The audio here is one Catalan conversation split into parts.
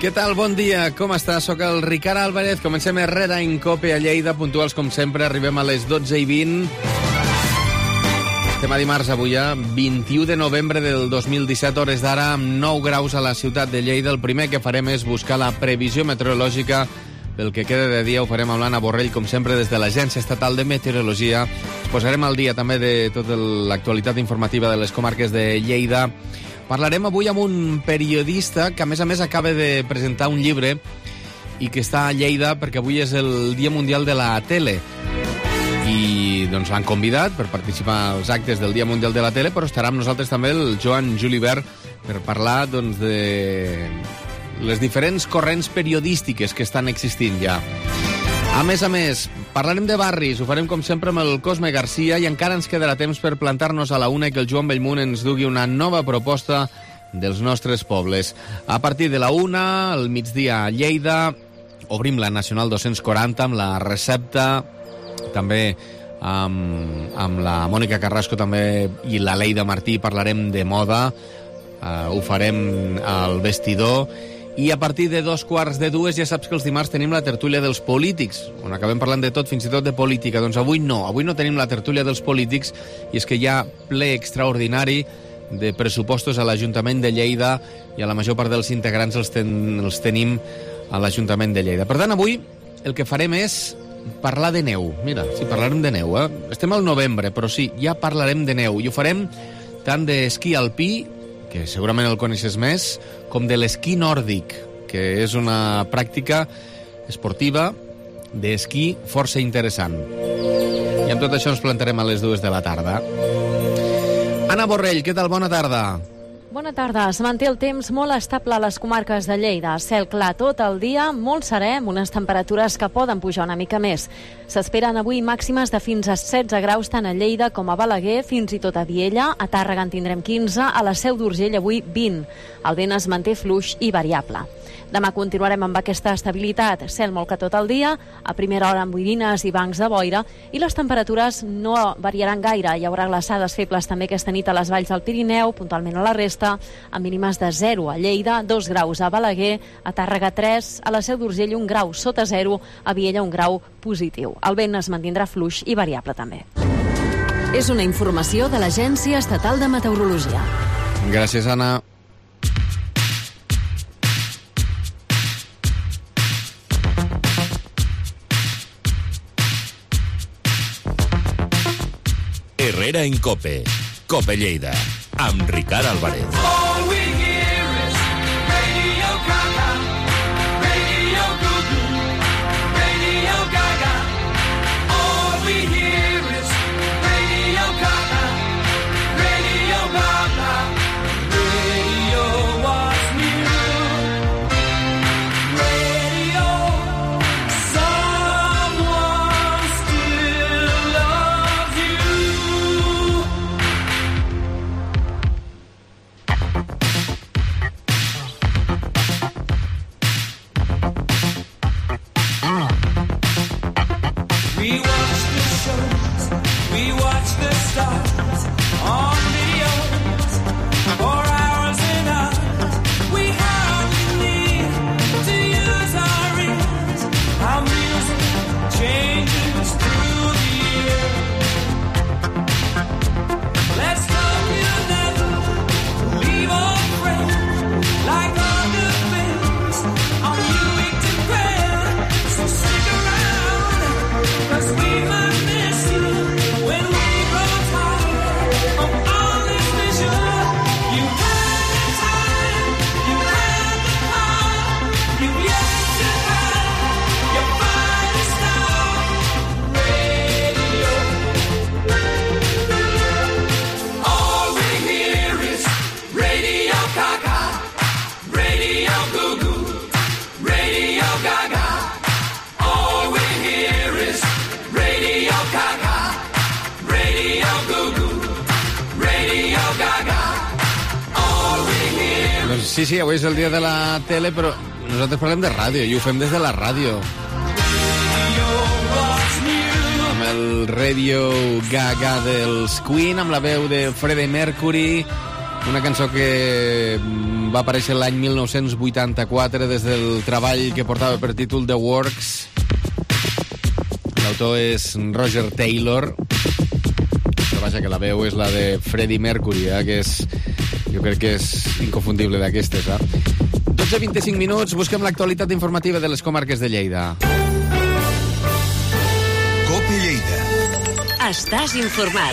Què tal? Bon dia, com està? Soc el Ricard Álvarez. Comencem Herrera en Cope a Lleida, puntuals com sempre. Arribem a les 12:20. Estem a dimarts avui, 21 de novembre del 2017, hores d'ara, amb 9 graus a la ciutat de Lleida. El primer que farem és buscar la previsió meteorològica. Pel que queda de dia ho farem amb l'Anna Borrell, com sempre, des de l'Agència Estatal de Meteorologia. Ens posarem al dia també de tota l'actualitat informativa de les comarques de Lleida. Parlarem avui amb un periodista que, a més, acaba de presentar un llibre i que està a Lleida perquè avui és el Dia Mundial de la Tele. I doncs l'han convidat per participar als actes del Dia Mundial de la Tele, però estarà amb nosaltres també el Joan Julibert per parlar doncs, de les diferents corrents periodístiques que estan existint ja. A més, parlarem de barris, ho farem com sempre amb el Cosme Garcia i encara ens quedarà temps per plantar-nos a la una i que el Joan Bellmunt ens dugui una nova proposta dels nostres pobles. A partir de la una, al migdia a Lleida, obrim la Nacional 240 amb la recepta, també amb la Mònica Carrasco també i la Leida Martí parlarem de moda, ho farem al vestidor. I a partir de 2:15 ja saps que els dimarts tenim la tertúlia dels polítics, on acabem parlant de tot, fins i tot de política. Doncs avui no tenim la tertúlia dels polítics i és que hi ha ple extraordinari de pressupostos a l'Ajuntament de Lleida i a la major part dels integrants els tenim a l'Ajuntament de Lleida. Per tant, avui el que farem és parlar de neu. Mira, sí, parlarem de neu, Estem al novembre, però sí, ja parlarem de neu. I ho farem tant d'esquí alpí, que segurament el coneixes més, com de l'esquí nòrdic, que és una pràctica esportiva d'esquí força interessant. I amb tot això ens plantarem a les 2 de la tarda. Anna Borrell, què tal? Bona tarda. Bona tarda. Es manté el temps molt estable a les comarques de Lleida. Cel clar tot el dia, molt serè, amb unes temperatures que poden pujar una mica més. S'esperen avui màximes de fins a 16 graus tant a Lleida com a Balaguer, fins i tot a Viella. A Tàrrega en tindrem 15, a la Seu d'Urgell avui 20. El vent es manté fluix i variable. Demà continuarem amb aquesta estabilitat, cel molt que tot el dia, a primera hora amb boirines i bancs de boira, i les temperatures no variaran gaire. Hi haurà glaçades febles també aquesta nit a les valls del Pirineu, puntualment a la resta, amb mínimes de 0 a Lleida, 2 graus a Balaguer, a Tàrrega 3, a la Seu d'Urgell 1 grau sota 0, a Viella 1 grau positiu. El vent es mantindrà fluix i variable també. És una informació de l'Agència Estatal de Meteorologia. Gràcies, Anna. Herrera en Cope. Cope Lleida. Amb Ricard Álvarez. Sí, avui és el dia de la tele, però nosaltres parlem de ràdio i ho fem des de la ràdio. Amb el Radio Gaga dels Queen, amb la veu de Freddie Mercury, una cançó que va aparèixer l'any 1984 des del treball que portava per títol The Works. L'autor és Roger Taylor, però vaja que la veu és la de Freddie Mercury, que és, jo crec que és inconfundible d'aquestes. 12:25 minuts, busquem l'actualitat informativa de les comarques de Lleida. COPE Lleida. Estàs informat.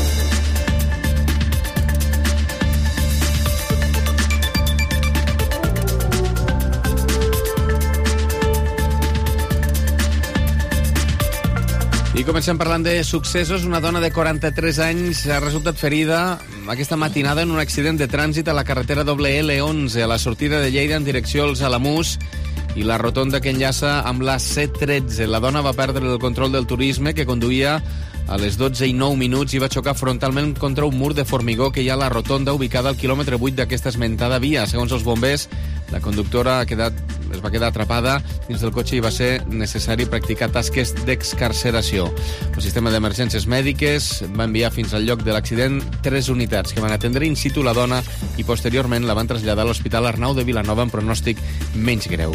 I comencem parlant de successos. Una dona de 43 anys ha resultat ferida aquesta matinada en un accident de trànsit a la carretera L11 a la sortida de Lleida en direcció als Alamús i la rotonda que enllaça amb la C13. La dona va perdre el control del turisme que conduïa a les 12:09 i va xocar frontalment contra un mur de formigó que hi ha a la rotonda ubicada al quilòmetre 8 d'aquesta esmentada via. Segons els bombers, la conductora es va quedar atrapada dins del cotxe i va ser necessari practicar tasques d'excarceració. El sistema d'emergències mèdiques va enviar fins al lloc de l'accident 3 unitats que van atendre in situ la dona i posteriorment la van traslladar a l'Hospital Arnau de Vilanova amb pronòstic menys greu.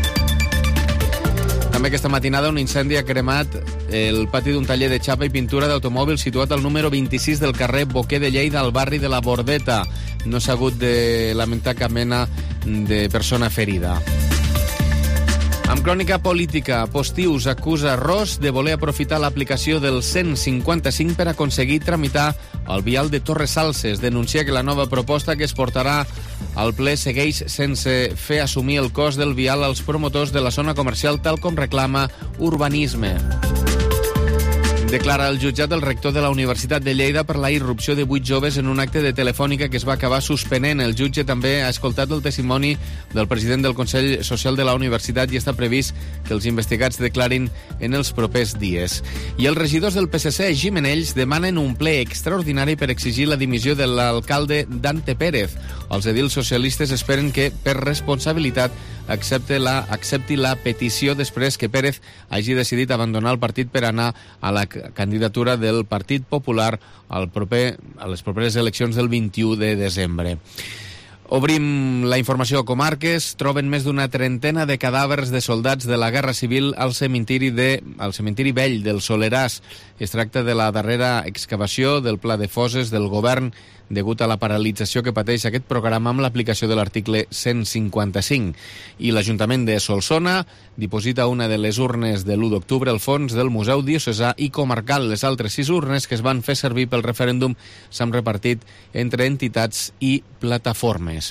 També aquesta matinada un incendi ha cremat el pati d'un taller de xapa i pintura d'automòbils situat al número 26 del carrer Boquer de Lleida, al barri de la Bordeta. No s'ha hagut de lamentar cap mena de persona ferida. Amb crònica política, Postius acusa Ros de voler aprofitar l'aplicació del 155 per aconseguir tramitar el vial de Torres Salses. Denuncia que la nova proposta que es portarà al ple segueix sense fer assumir el cost del vial als promotors de la zona comercial, tal com reclama Urbanisme. Declara el jutjat el rector de la Universitat de Lleida per la irrupció de 8 joves en un acte de telefònica que es va acabar suspenent. El jutge també ha escoltat el testimoni del president del Consell Social de la Universitat i està previst que els investigats declarin en els propers dies. I els regidors del PSC a Gimenells demanen un ple extraordinari per exigir la dimissió de l'alcalde Dante Pérez. Els edils socialistes esperen que, per responsabilitat, accepti la petició després que Pérez hagi decidit abandonar el partit per anar a la candidatura del Partit Popular a les properes eleccions del 21 de desembre. Obrim la informació a comarques. Troben més d'una trentena de cadàvers de soldats de la Guerra Civil al cementiri vell del Soleràs. Es tracta de la darrera excavació del Pla de Fosses del govern degut a la paralització que pateix aquest programa amb l'aplicació de l'article 155. I l'Ajuntament de Solsona diposita una de les urnes de l'1 d'octubre al fons del Museu Diocesà i Comarcal. Les altres 6 urnes que es van fer servir pel referèndum s'han repartit entre entitats i plataformes.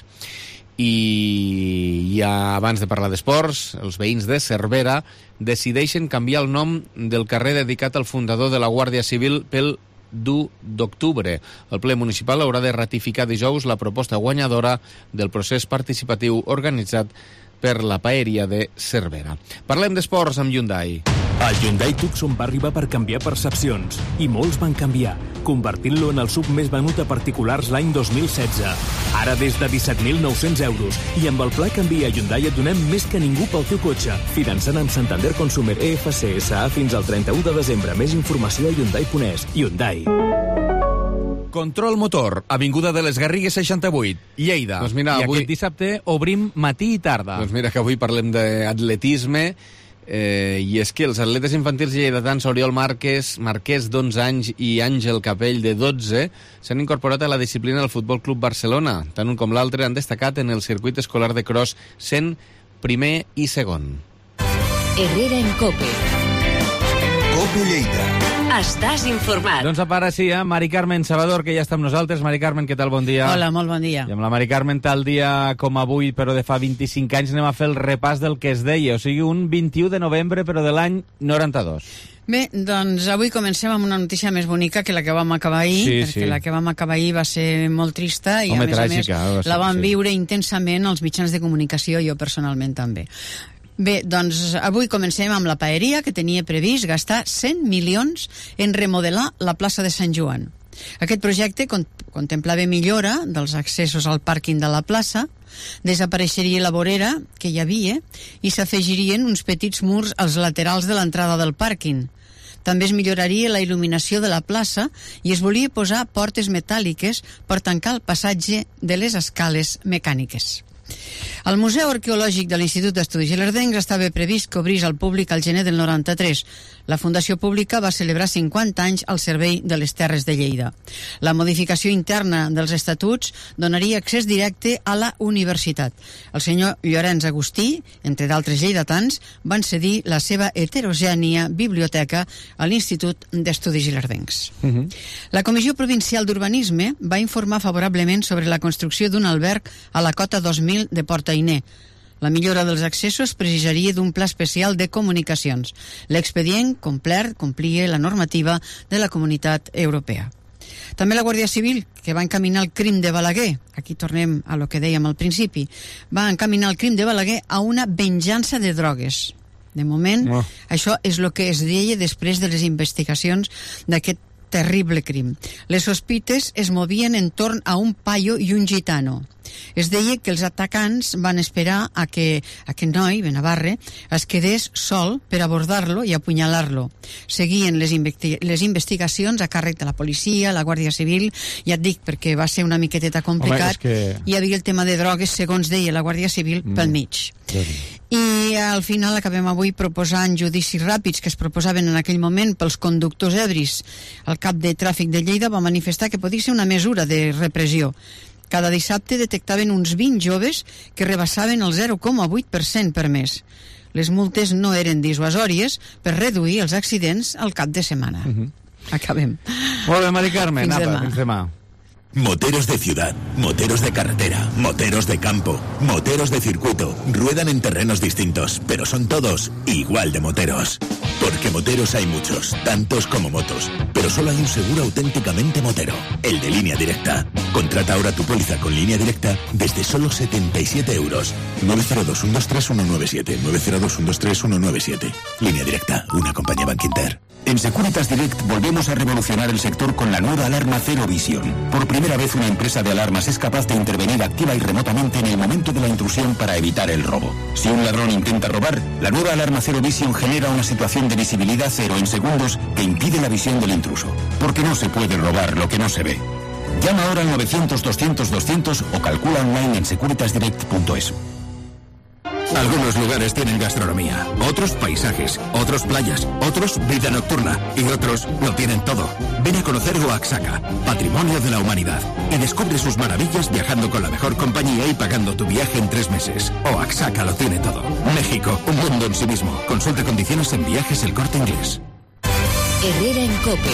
I ja abans de parlar d'esports, els veïns de Cervera decideixen canviar el nom del carrer dedicat al fundador de la Guàrdia Civil pel 1 d'octubre. El ple municipal haurà de ratificar dijous la proposta guanyadora del procés participatiu organitzat per la Paeria de Cervera. Parlem d'esports amb Hyundai. El Hyundai Tucson va arribar per canviar percepcions, i molts van canviar, convertint-lo en el SUV més venut a particulars l'any 2016. Ara des de 17.900 euros, i amb el pla Canvia Hyundai et donem més que ningú pel teu cotxe. Finançant amb Santander Consumer EFC SA fins al 31 de desembre. Més informació a Hyundai.es. Hyundai. Control Motor, Avinguda de les Garrigues 68, Lleida. Doncs mira, I aquest dissabte obrim matí i tarda. Doncs mira que avui parlem d'atletisme i és que els atletes infantils lleidatans Oriol Márquez d'11 anys i Àngel Capell de 12 s'han incorporat a la disciplina del Futbol Club Barcelona. Tant un com l'altre han destacat en el circuit escolar de cross, sent primer i segon. Herrera en COPE. COPE Lleida. Estàs informat. Doncs ara sí, Mari Carmen Salvador, que ja està amb nosaltres. Mari Carmen, què tal? Bon dia. Hola, molt bon dia. I amb la Mari Carmen, tal dia com avui, però de fa 25 anys, anem a fer el repàs del que es deia. O sigui, un 21 de novembre, però de l'any 92. Bé, doncs avui comencem amb una notícia més bonica que la que vam acabar ahir, perquè la que vam acabar ahir va ser molt trista i, a més, la vam viure intensament als mitjans de comunicació, jo personalment també. Bé, doncs avui comencem amb la Paeria, que tenia previst gastar 100 milions en remodelar la plaça de Sant Joan. Aquest projecte contemplava millora dels accessos al pàrquing de la plaça, desapareixeria la vorera que hi havia i s'afegirien uns petits murs als laterals de l'entrada del pàrquing. També es milloraria la il·luminació de la plaça i es volia posar portes metàl·liques per tancar el passatge de les escales mecàniques. El Museu Arqueològic de l'Institut d'Estudis Ilerdencs estava previst que obrís al públic al gener del 93. La Fundació Pública va celebrar 50 anys al servei de les Terres de Lleida. La modificació interna dels estatuts donaria accés directe a la universitat. El senyor Llorenç Agustí, entre d'altres lleidatans, van cedir la seva heterogènia biblioteca a l'Institut d'Estudis Ilerdencs. La Comissió Provincial d'Urbanisme va informar favorablement sobre la construcció d'un alberg a la cota 2000 de Port Ainé. La millora dels accessos precisaria d'un pla especial de comunicacions. L'expedient complet complia la normativa de la Comunitat Europea. També la Guàrdia Civil, que va encaminar el crim de Balaguer, aquí tornem a lo que dèiem al principi, va encaminar el crim de Balaguer a una venjança de drogues. De moment, això és el que es deia després de les investigacions d'aquest terrible crim. Les sospites es movien entorn a un paio i un gitano. Es deia que els atacants van esperar a que aquest noi, Benavarre, es quedés sol per abordar-lo i apunyalar-lo. Seguien les investigacions a càrrec de la policia, la Guàrdia Civil, ja et dic, perquè va ser una miqueteta complicat. Hi havia el tema de drogues, segons deia la Guàrdia Civil, pel mig. I al final acabem avui proposant judicis ràpids que es proposaven en aquell moment pels conductors ebris. El cap de tràfic de Lleida va manifestar que podia ser una mesura de repressió. Cada dissabte detectaven uns 20 joves que rebassaven el 0,8% per mes. Les multes no eren dissuasòries per reduir els accidents al cap de setmana. Acabem. Molt bé, Mari Carmen. Fins demà. Moteros de ciudad, moteros de carretera, moteros de campo, moteros de circuito, ruedan en terrenos distintos, pero son todos igual de moteros. Porque moteros hay muchos, tantos como motos, pero solo hay un seguro auténticamente motero, el de Línea Directa. Contrata ahora tu póliza con Línea Directa desde solo 77 euros. 902-123-197, 902-123-197. Línea Directa, una compañía Bankinter. En Securitas Direct volvemos a revolucionar el sector con la nueva alarma Zero Vision. Por primera vez una empresa de alarmas es capaz de intervenir activa y remotamente en el momento de la intrusión para evitar el robo. Si un ladrón intenta robar, la nueva alarma Zero Vision genera una situación de visibilidad cero en segundos que impide la visión del intruso. Porque no se puede robar lo que no se ve. Llama ahora al 900-200-200 o calcula online en securitasdirect.es. Algunos lugares tienen gastronomía, otros paisajes, otros playas, otros vida nocturna y otros lo tienen todo. Ven a conocer Oaxaca, patrimonio de la humanidad, y descubre sus maravillas viajando con la mejor compañía y pagando tu viaje en 3 meses. Oaxaca lo tiene todo. México, un mundo en sí mismo. Consulta condiciones en Viajes El Corte Inglés. Herrera en COPE.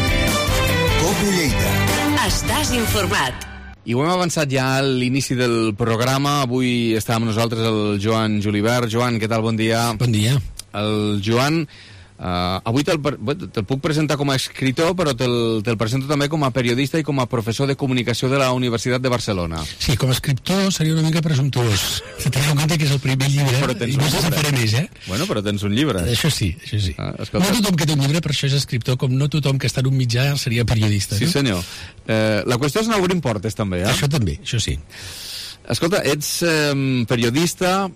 COPE Lleida. Estàs informat. I ho hem avançat ja a l'inici del programa. Avui està amb nosaltres el Joan Julibert. Joan, què tal? Bon dia. Bon dia. El Joan, avui te'l puc presentar com a escritor, però te'l presento també com a periodista i com a professor de comunicació de la Universitat de Barcelona. Sí, com a escriptor seria una mica presumptuós. Tenint en compte que és el primer llibre, i no sé si faré més, Bueno, però tens un llibre. Això sí. No tothom que té un llibre per això és escriptor, com no tothom que està en un mitjà seria periodista. Sí, senyor. La qüestió és on portes, també, Això també, això sí. Escolta, ets periodista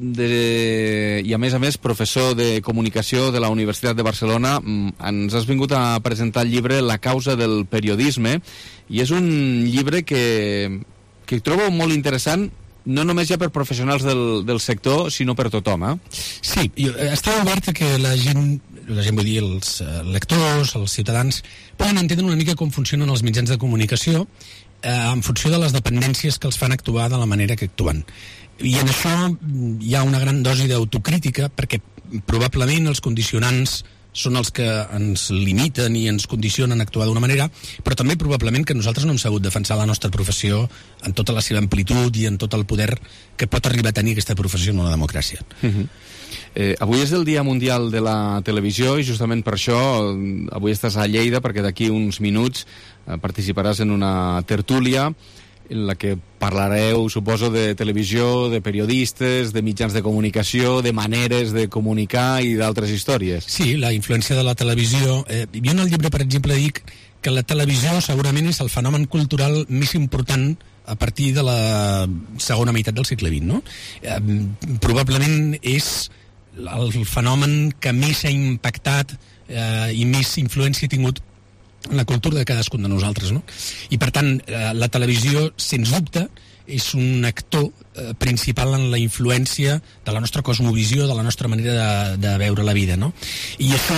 i a més professor de comunicació de la Universitat de Barcelona. Ens has vingut a presentar el llibre La causa del periodisme, i és un llibre que trobo molt interessant, no només ja per professionals del sector, sinó per tothom, Sí, està obert que la gent vull dir, els lectors, els ciutadans, poden entendre una mica com funcionen els mitjans de comunicació en funció de les dependències que els fan actuar de la manera que actuen. I en això hi ha una gran dosi d'autocrítica, perquè probablement els condicionants són els que ens limiten i ens condicionen a actuar d'una manera, però també probablement que nosaltres no hem sabut defensar la nostra professió en tota la seva amplitud i en tot el poder que pot arribar a tenir aquesta professió en una democràcia. Avui és el Dia Mundial de la Televisió i justament per això avui estàs a Lleida, perquè d'aquí uns minuts participaràs en una tertúlia en la que parlareu, suposo, de televisió, de periodistes, de mitjans de comunicació, de maneres de comunicar i d'altres històries. Sí, la influència de la televisió. Jo en el llibre, per exemple, dic que la televisió segurament és el fenomen cultural més important a partir de la segona meitat del segle XX, no? Probablement és el fenomen que més ha impactat i més influència ha tingut en la cultura de cadascun de nosaltres, no? I per tant, la televisió, sens dubte, és un actor principal en la influència de la nostra cosmovisió, de la nostra manera de veure la vida, no? I això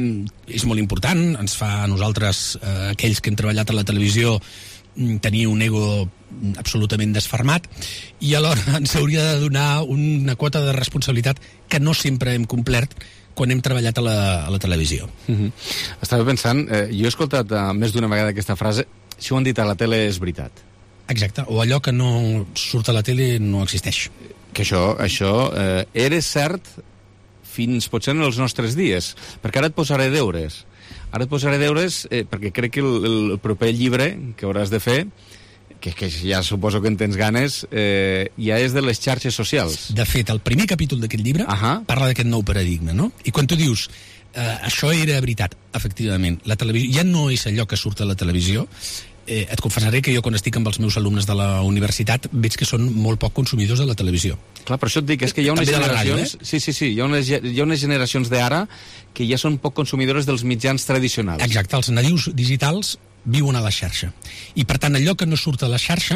és molt important, ens fa a nosaltres, aquells que hem treballat a la televisió, tenir un ego absolutament desfermat, i alhora ens hauria de donar una quota de responsabilitat que no sempre hem complert quan hem treballat a la televisió. Estava pensant, jo he escoltat més d'una vegada aquesta frase, si ho han dit a la tele és veritat. Exacte, o allò que no surt a la tele no existeix. Que això era cert fins potser en els nostres dies, perquè ara et posaré deures. Ara et posaré deures perquè crec que el proper llibre que hauràs de fer, que ja suposo que en tens ganes, ja és de les xarxes socials. De fet, el primer capítol d'aquest llibre parla d'aquest nou paradigma, no? I quan tu dius, això era veritat, efectivament, la televisió ja no és allò que surt a la televisió, et confessaré que jo quan estic amb els meus alumnes de la universitat veig que són molt poc consumidors de la televisió. Clar, per això et dic, és que hi ha unes generacions... Sí, hi ha unes generacions d'ara que ja són poc consumidores dels mitjans tradicionals. Exacte, els nadius digitals viuen a la xarxa. I per tant, allò que no surt a la xarxa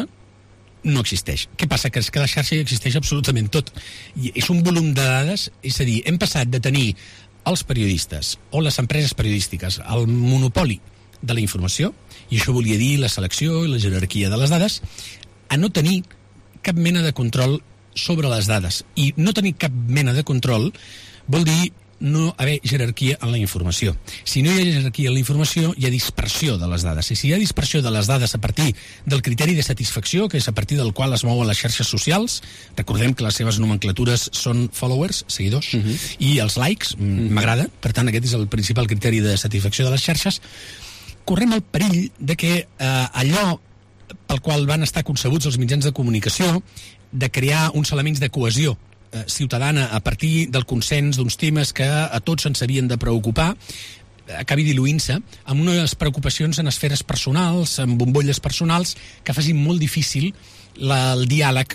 no existeix. Què passa? Que és que a la xarxa hi existeix absolutament tot. I és un volum de dades, és a dir, hem passat de tenir els periodistes o les empreses periodístiques el monopoli de la informació, i això volia dir la selecció i la jerarquia de les dades, a no tenir cap mena de control sobre les dades. I no tenir cap mena de control vol dir no haver jerarquia en la informació. Si no hi ha jerarquia en la informació, hi ha dispersió de les dades. I si hi ha dispersió de les dades a partir del criteri de satisfacció, que és a partir del qual es mouen les xarxes socials, recordem que les seves nomenclatures són followers, seguidors, i els likes, m'agrada, per tant aquest és el principal criteri de satisfacció de les xarxes, correm el perill de que allò pel qual van estar concebuts els mitjans de comunicació, de crear uns elements de cohesió ciutadana a partir del consens d'uns temes que a tots ens havien de preocupar, acabi diluint-se amb unes preocupacions en esferes personals, en bombolles personals, que facin molt difícil el diàleg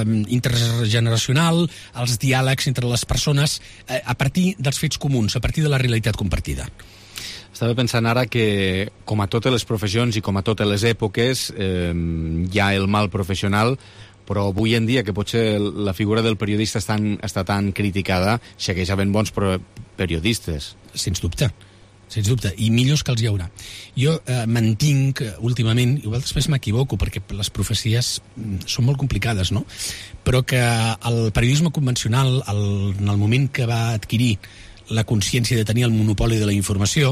intergeneracional, els diàlegs entre les persones a partir dels fets comuns, a partir de la realitat compartida. Estava pensant ara que, com a totes les professions i com a totes les èpoques, hi ha el mal professional, però avui en dia, que potser la figura del periodista està tan criticada, segueix havent bons periodistes. Sens dubte, i millors que els hi haurà. Jo mantinc últimament, igual després m'equivoco, perquè les profecies són molt complicades, no? Però que el periodisme convencional, en el moment que va adquirir la consciència de tenir el monopoli de la informació,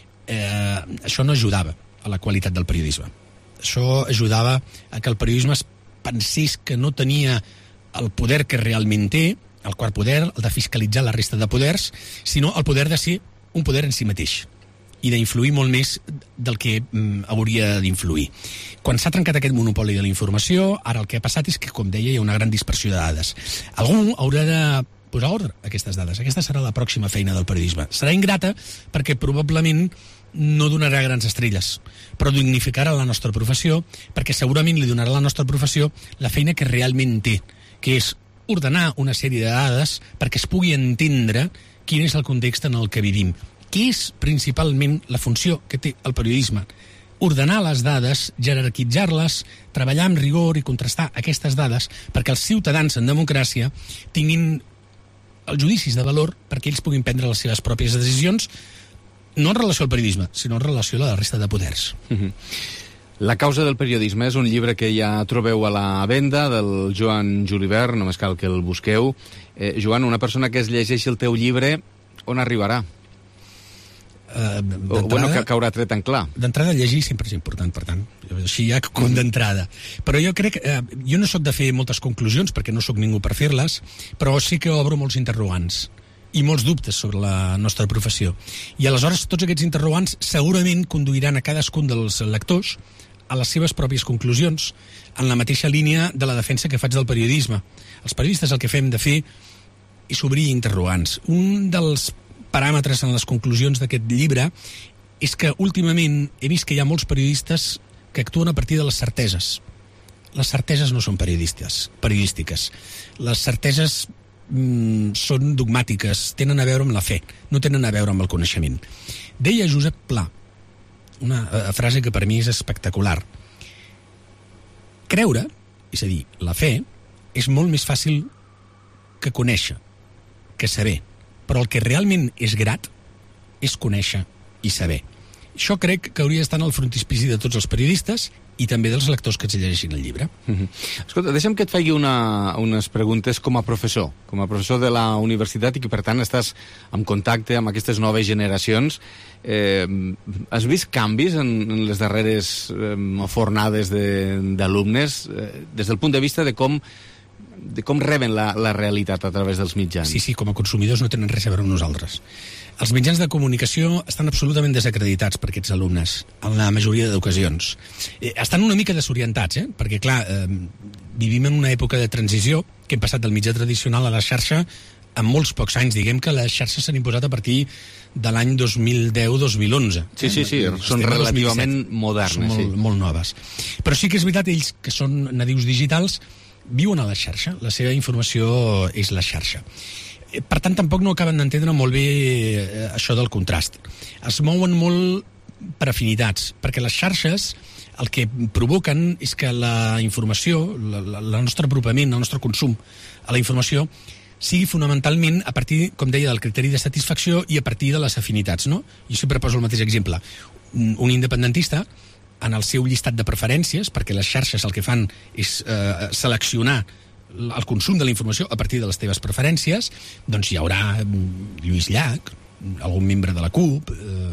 això no ajudava a la qualitat del periodisme. Això ajudava a que el periodisme es pensés que no tenia el poder que realment té, el quart poder, el de fiscalitzar la resta de poders, sinó el poder de ser un poder en si mateix i d'influir molt més del que hauria d'influir. Quan s'ha trencat aquest monopoli de la informació, ara el que ha passat és que, com deia, hi ha una gran dispersió de dades. Algú haurà de posar ordre a aquestes dades. Aquesta serà la pròxima feina del periodisme. Serà ingrata perquè probablement no donarà grans estrelles, però dignificarà la nostra professió, perquè segurament li donarà a la nostra professió la feina que realment té, que és ordenar una sèrie de dades perquè es pugui entendre quin és el context en el que vivim, que és principalment la funció que té el periodisme. Ordenar les dades, jerarquitzar-les, treballar amb rigor i contrastar aquestes dades perquè els ciutadans en democràcia tinguin els judicis de valor perquè ells puguin prendre les seves pròpies decisions, no en relació al periodisme, sinó en relació a la resta de poders. La causa del periodisme és un llibre que ja trobeu a la venda, del Joan Julivert, només cal que el busqueu. Joan, una persona que es llegeixi el teu llibre, on arribarà? Que haurà tret en clar. D'entrada, llegir sempre és important, per tant, així ja com d'entrada. Però jo crec que jo no sóc de fer moltes conclusions, perquè no sóc ningú per fer-les, però sí que obro molts interrogants i molts dubtes sobre la nostra professió. I aleshores tots aquests interrogants segurament conduiran a cadascun dels lectors a les seves pròpies conclusions, en la mateixa línia de la defensa que faig del periodisme. Els periodistes el que fem de fer és obrir interrogants. Un dels paràmetres en les conclusions d'aquest llibre és que últimament he vist que hi ha molts periodistes que actuen a partir de les certeses. Les certeses no són periodístiques. Les certeses són dogmàtiques, tenen a veure amb la fe, no tenen a veure amb el coneixement. Deia Josep Pla, una frase que per mi és espectacular. Creure, és a dir, la fe, és molt més fàcil que conèixer, que saber. Però el que realment és grat és conèixer i saber. Això crec que hauria d'estar en el frontispici de tots els periodistes i també dels lectors que es llegeixin el llibre. Escolta, deixa'm que et faci unes preguntes com a professor de la universitat i que, per tant, estàs en contacte amb aquestes noves generacions. Has vist canvis en les darreres fornades d'alumnes des del punt de vista de com reben la realitat a través dels mitjans? Sí, com a consumidors no tenen res a veure amb nosaltres. Els mitjans de comunicació estan absolutament desacreditats per aquests alumnes, en la majoria d'ocasions. Estan una mica desorientats, perquè, clar, vivim en una època de transició que hem passat del mitjà tradicional a la xarxa en molts pocs anys. Diguem que les xarxes s'han imposat a partir de l'any 2010-2011. Sí, són relativament modernes. Són molt noves. Però sí que és veritat, ells que són nadius digitals viuen a la xarxa, la seva informació és la xarxa. Per tant, tampoc no acaben d'entendre molt bé això del contrast. Es mouen molt per afinitats, perquè les xarxes el que provoquen és que la informació, el nostre apropament, el nostre consum a la informació, sigui fonamentalment a partir, com deia, del criteri de satisfacció i a partir de les afinitats, no? Jo sempre poso el mateix exemple. Un independentista, en el seu llistat de preferències, perquè les xarxes el que fan és seleccionar el consum de la informació a partir de les teves preferències, doncs hi haurà Lluís Llach, algun membre de la CUP,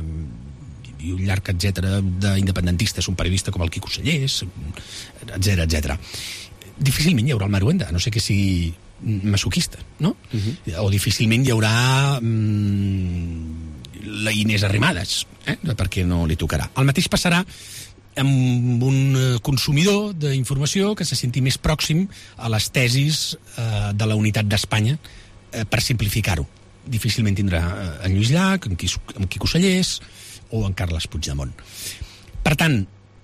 i un llarg etcètera d'independentistes, un periodista com el Quico Sallés, etcètera. Difícilment hi haurà el Maruenda, a no sé que sigui masoquista, no? O difícilment hi haurà la Inés Arrimadas, perquè no li tocarà. El mateix passarà amb un consumidor d'informació que se senti més pròxim a les tesis de la unitat d'Espanya, per simplificar-ho. Difícilment tindrà en Lluís Llach, en Quico Sallés o en Carles Puigdemont. Per tant,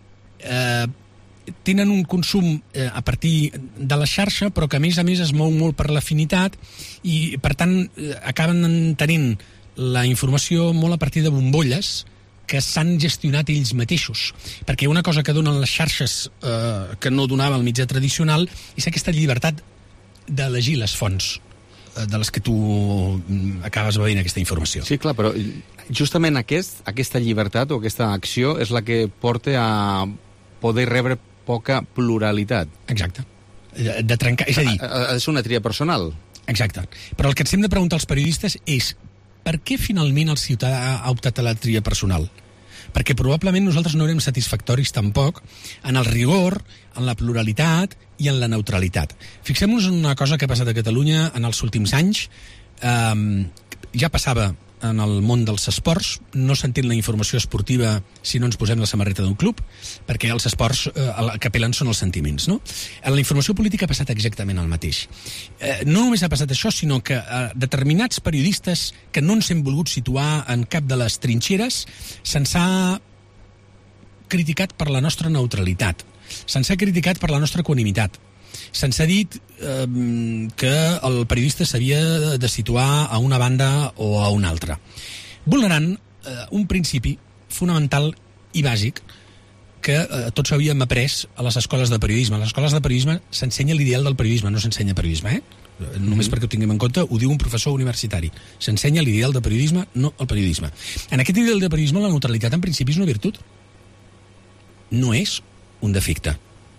tenen un consum a partir de la xarxa, però que a més es mou molt per l'afinitat i, per tant, acaben tenint la informació molt a partir de bombolles que s'han gestionat ells mateixos. Perquè una cosa que donen les xarxes que no donava el mitjà tradicional és aquesta llibertat d'elegir les fonts de les que tu acabes veient aquesta informació. Sí, clar, però justament aquesta llibertat o aquesta acció és la que porta a poder rebre poca pluralitat. Exacte. De trencar, és a dir... Ha de ser una tria personal. Exacte. Però el que ens hem de preguntar als periodistes és per què finalment el ciutadà ha optat a la tria personal? Perquè probablement nosaltres no érem satisfactoris tampoc en el rigor, en la pluralitat i en la neutralitat. Fixem-nos en una cosa que ha passat a Catalunya en els últims anys. Ja passava en el món dels esports, no s'entén la informació esportiva si no ens posem la samarreta d'un club, perquè els esports el que apel·len són els sentiments, no? En la informació política ha passat exactament el mateix. No només ha passat això, sinó que determinats periodistes que no ens hem volgut situar en cap de les trinxeres se'ns ha criticat per la nostra neutralitat, se'ns ha criticat per la nostra equanimitat. Se'ns ha dit que el periodista s'havia de situar a una banda o a una altra, vulnerant un principi fonamental i bàsic que tots havíem après a les escoles de periodisme. A les escoles de periodisme s'ensenya l'ideal del periodisme, no s'ensenya periodisme, Només perquè ho tinguem en compte, ho diu un professor universitari. S'ensenya l'ideal de periodisme, no el periodisme. En aquest ideal de periodisme la neutralitat en principi és una virtut. No és un defecte.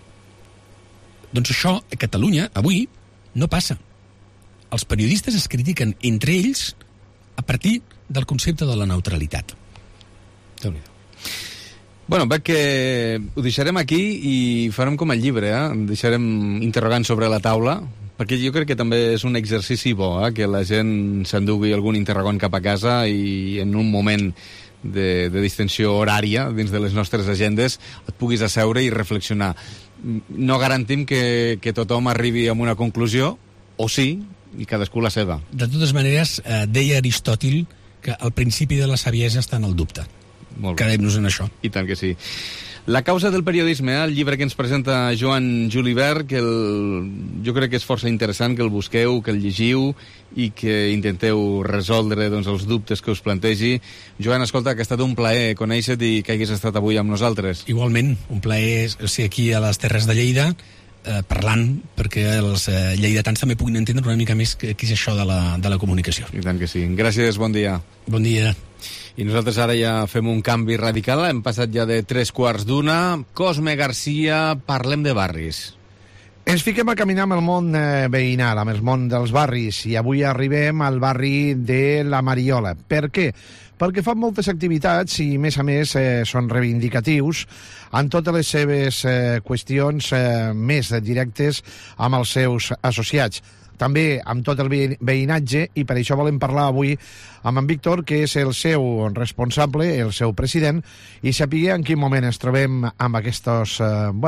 Doncs això, a Catalunya, avui, no passa. Els periodistes es critiquen entre ells a partir del concepte de la neutralitat. Déu-n'hi-do. Bueno, veig que ho deixarem aquí i farem com el llibre, deixarem interrogants sobre la taula, perquè jo crec que també és un exercici bo, que la gent s'endugui algun interrogant cap a casa i en un moment de distensió horària dins de les nostres agendes et puguis asseure i reflexionar. No garantim que tothom arribi a una conclusió, o sí, i cadascú la seva. De totes maneres, deia Aristòtil que el principi de la saviesa està en el dubte. Quedem-nos en això. I tant que sí. La causa del periodisme, el llibre que ens presenta Joan Julibert, que jo crec que és força interessant que el busqueu, que el llegiu i que intenteu resoldre els dubtes que us plantegi. Joan, escolta, que ha estat un plaer conèixer-te i que haguis estat avui amb nosaltres. Igualment, un plaer ser aquí a les Terres de Lleida, parlant, perquè els lleidatans també puguin entendre una mica més què és això de la comunicació. I tant que sí. Gràcies, bon dia. Bon dia. I nosaltres ara ja fem un canvi radical, hem passat ja de 3:15. Cosme Garcia, parlem de barris. Ens fiquem a caminar amb el món veïnal, amb el món dels barris, i avui arribem al barri de la Mariola. Per què? Perquè fan moltes activitats i, a més, són reivindicatius en totes les seves qüestions més directes amb els seus associats. També amb tot el veïnatge, i per això volem parlar avui amb en Víctor, que és el seu responsable, el seu president, i saber en quin moment ens trobem amb aquestes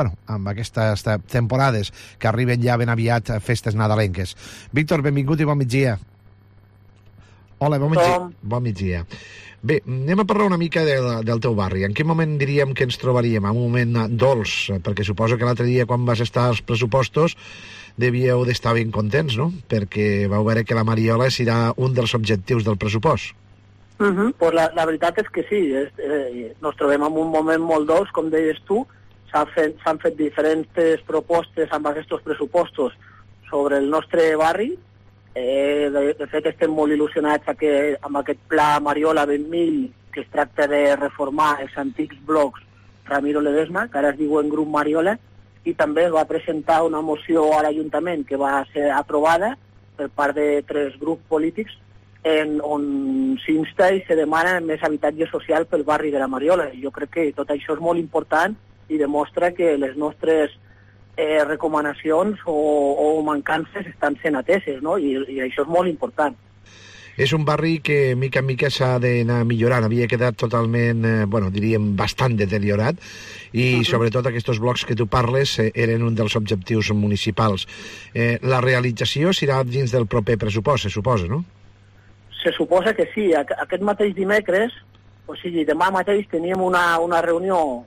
temporades que arriben ja ben aviat festes nadalenques. Víctor, benvingut i bon migdia. Hola, bon migdia. Bé, anem a parlar una mica del teu barri. En quin moment diríem que ens trobaríem? En un moment dolç, perquè suposo que l'altre dia quan vas estar als pressupostos devíeu d'estar ben contents, no? Perquè vau veure que la Mariola serà un dels objectius del pressupost. Pues la veritat és que sí, nos trobem en un moment molt dolç, com deies tu. S'han fet diferents propostes amb aquests pressupostos sobre el nostre barri. De fet, estem molt il·lusionats amb aquest pla Mariola 20.000, que es tracta de reformar els antics blocs Ramiro Ledesma, que ara es diuen Grup Mariola, i també es va presentar una moció a l'Ajuntament que va ser aprovada per part de 3 grups polítics on s'insta i se demana més habitatge social pel barri de la Mariola. Jo crec que tot això és molt important i demostra que les nostres recomanacions o mancances estan sent ateses, no? I això és molt important. És un barri que mica en mica s'ha d'anar millorant. Havia quedat totalment, diríem, bastant deteriorat, i sobretot aquests blocs que tu parles eren un dels objectius municipals. La realització serà dins del proper pressupost, se suposa, no? Se suposa que sí. Aquest mateix dimecres, o sigui, demà mateix teníem una reunió